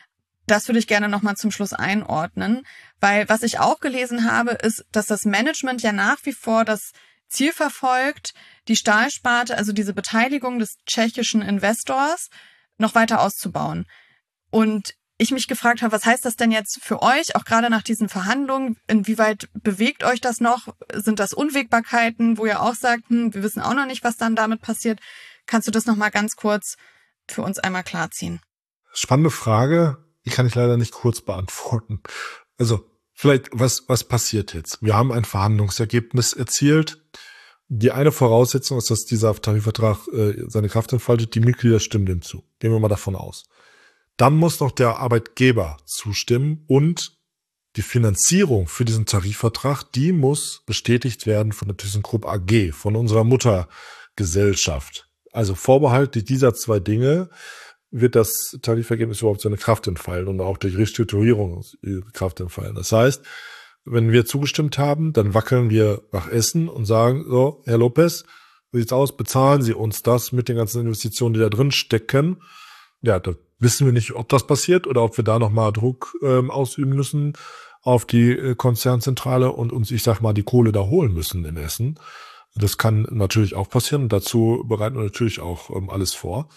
Das würde ich gerne noch mal zum Schluss einordnen, weil was ich auch gelesen habe, ist, dass das Management ja nach wie vor das Ziel verfolgt, die Stahlsparte, also diese Beteiligung des tschechischen Investors, noch weiter auszubauen. Und ich mich gefragt habe, was heißt das denn jetzt für euch, auch gerade nach diesen Verhandlungen? Inwieweit bewegt euch das noch? Sind das Unwägbarkeiten, wo ihr auch sagt, hm, wir wissen auch noch nicht, was dann damit passiert? Kannst du das noch mal ganz kurz für uns einmal klarziehen? Spannende Frage. Die kann ich leider nicht kurz beantworten. Also vielleicht, was was passiert jetzt? Wir haben ein Verhandlungsergebnis erzielt. Die eine Voraussetzung ist, dass dieser Tarifvertrag äh, seine Kraft entfaltet. Die Mitglieder stimmen dem zu. Gehen wir mal davon aus. Dann muss noch der Arbeitgeber zustimmen und die Finanzierung für diesen Tarifvertrag, die muss bestätigt werden von der ThyssenKrupp A G, von unserer Muttergesellschaft. Also vorbehaltlich dieser zwei Dinge wird das Tarifergebnis überhaupt seine Kraft entfallen und auch durch Restrukturierung Kraft entfallen. Das heißt, wenn wir zugestimmt haben, dann wackeln wir nach Essen und sagen, so, Herr Lopez, wie sieht's aus? Bezahlen Sie uns das mit den ganzen Investitionen, die da drin stecken? Ja, da wissen wir nicht, ob das passiert oder ob wir da nochmal Druck ähm, ausüben müssen auf die äh, Konzernzentrale und uns, ich sag mal, die Kohle da holen müssen in Essen. Das kann natürlich auch passieren und dazu bereiten wir natürlich auch ähm, alles vor.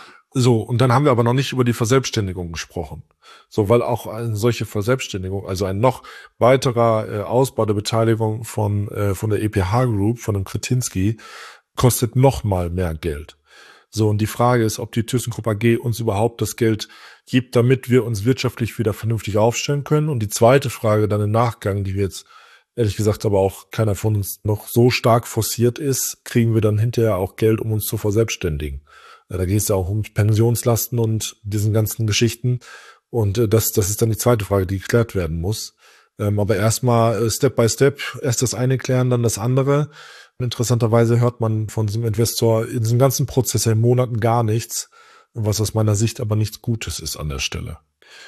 So, und dann haben wir aber noch nicht über die Verselbstständigung gesprochen. So, weil auch eine solche Verselbstständigung, also ein noch weiterer äh, Ausbau der Beteiligung von äh, von der E P H Group, von dem Kretinsky, kostet noch mal mehr Geld. So, und die Frage ist, ob die ThyssenKrupp A G uns überhaupt das Geld gibt, damit wir uns wirtschaftlich wieder vernünftig aufstellen können. Und die zweite Frage dann im Nachgang, die wir jetzt ehrlich gesagt aber auch keiner von uns noch so stark forciert ist, kriegen wir dann hinterher auch Geld, um uns zu verselbstständigen. Da geht es ja auch um Pensionslasten und diesen ganzen Geschichten. Und das, das ist dann die zweite Frage, die geklärt werden muss. Aber erstmal Step by Step, erst das eine klären, dann das andere. Interessanterweise hört man von diesem Investor in diesem ganzen Prozess in Monaten gar nichts, was aus meiner Sicht aber nichts Gutes ist an der Stelle.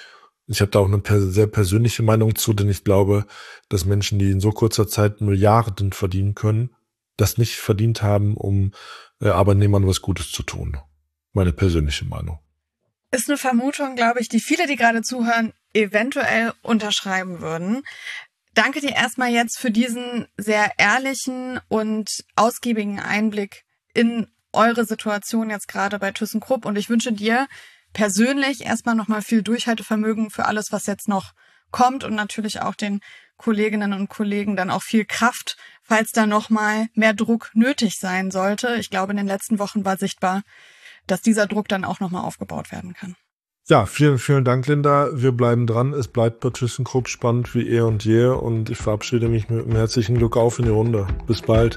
Ich habe da auch eine sehr persönliche Meinung zu, denn ich glaube, dass Menschen, die in so kurzer Zeit Milliarden verdienen können, das nicht verdient haben, um Arbeitnehmern was Gutes zu tun. Meine persönliche Meinung. Ist eine Vermutung, glaube ich, die viele, die gerade zuhören, eventuell unterschreiben würden. Danke dir erstmal jetzt für diesen sehr ehrlichen und ausgiebigen Einblick in eure Situation jetzt gerade bei ThyssenKrupp. Und ich wünsche dir persönlich erstmal nochmal viel Durchhaltevermögen für alles, was jetzt noch kommt und natürlich auch den Kolleginnen und Kollegen dann auch viel Kraft, falls da nochmal mehr Druck nötig sein sollte. Ich glaube, in den letzten Wochen war sichtbar, dass dieser Druck dann auch nochmal aufgebaut werden kann. Ja, vielen, vielen Dank, Linda. Wir bleiben dran. Es bleibt bei ThyssenKrupp spannend wie eh und je und ich verabschiede mich mit einem herzlichen Glück auf in die Runde. Bis bald.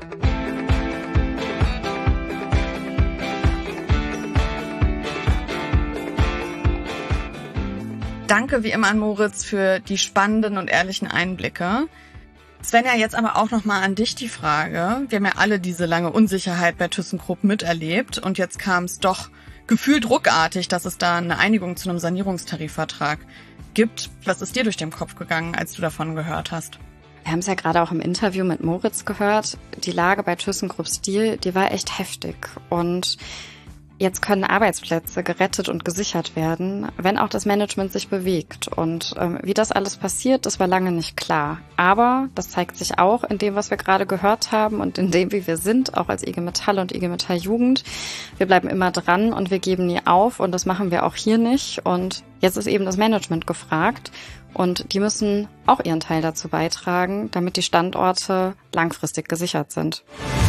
Danke wie immer an Moritz für die spannenden und ehrlichen Einblicke. Svenja, jetzt aber auch nochmal an dich die Frage. Wir haben ja alle diese lange Unsicherheit bei ThyssenKrupp miterlebt und jetzt kam es doch gefühlt ruckartig, dass es da eine Einigung zu einem Sanierungstarifvertrag gibt. Was ist dir durch den Kopf gegangen, als du davon gehört hast? Wir haben es ja gerade auch im Interview mit Moritz gehört. Die Lage bei ThyssenKrupp Steel, die war echt heftig. Und jetzt können Arbeitsplätze gerettet und gesichert werden, wenn auch das Management sich bewegt. Und ähm, wie das alles passiert, das war lange nicht klar. Aber das zeigt sich auch in dem, was wir gerade gehört haben und in dem, wie wir sind, auch als I G Metall und I G Metall Jugend. Wir bleiben immer dran und wir geben nie auf und das machen wir auch hier nicht. Und jetzt ist eben das Management gefragt und die müssen auch ihren Teil dazu beitragen, damit die Standorte langfristig gesichert sind.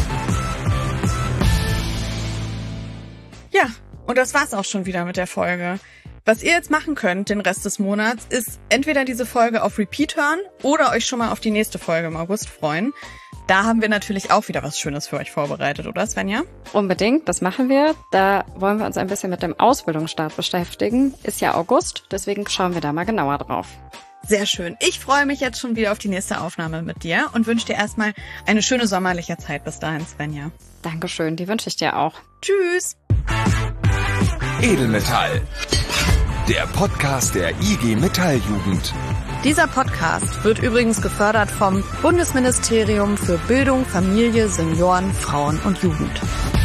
Ja, und das war's auch schon wieder mit der Folge. Was ihr jetzt machen könnt den Rest des Monats, ist entweder diese Folge auf Repeat hören oder euch schon mal auf die nächste Folge im August freuen. Da haben wir natürlich auch wieder was Schönes für euch vorbereitet, oder Svenja? Unbedingt, das machen wir. Da wollen wir uns ein bisschen mit dem Ausbildungsstart beschäftigen. Ist ja August, deswegen schauen wir da mal genauer drauf. Sehr schön. Ich freue mich jetzt schon wieder auf die nächste Aufnahme mit dir und wünsche dir erstmal eine schöne sommerliche Zeit bis dahin, Svenja. Dankeschön, die wünsche ich dir auch. Tschüss. Edelmetall. Der Podcast der I G Metall Jugend. Dieser Podcast wird übrigens gefördert vom Bundesministerium für Bildung, Familie, Senioren, Frauen und Jugend.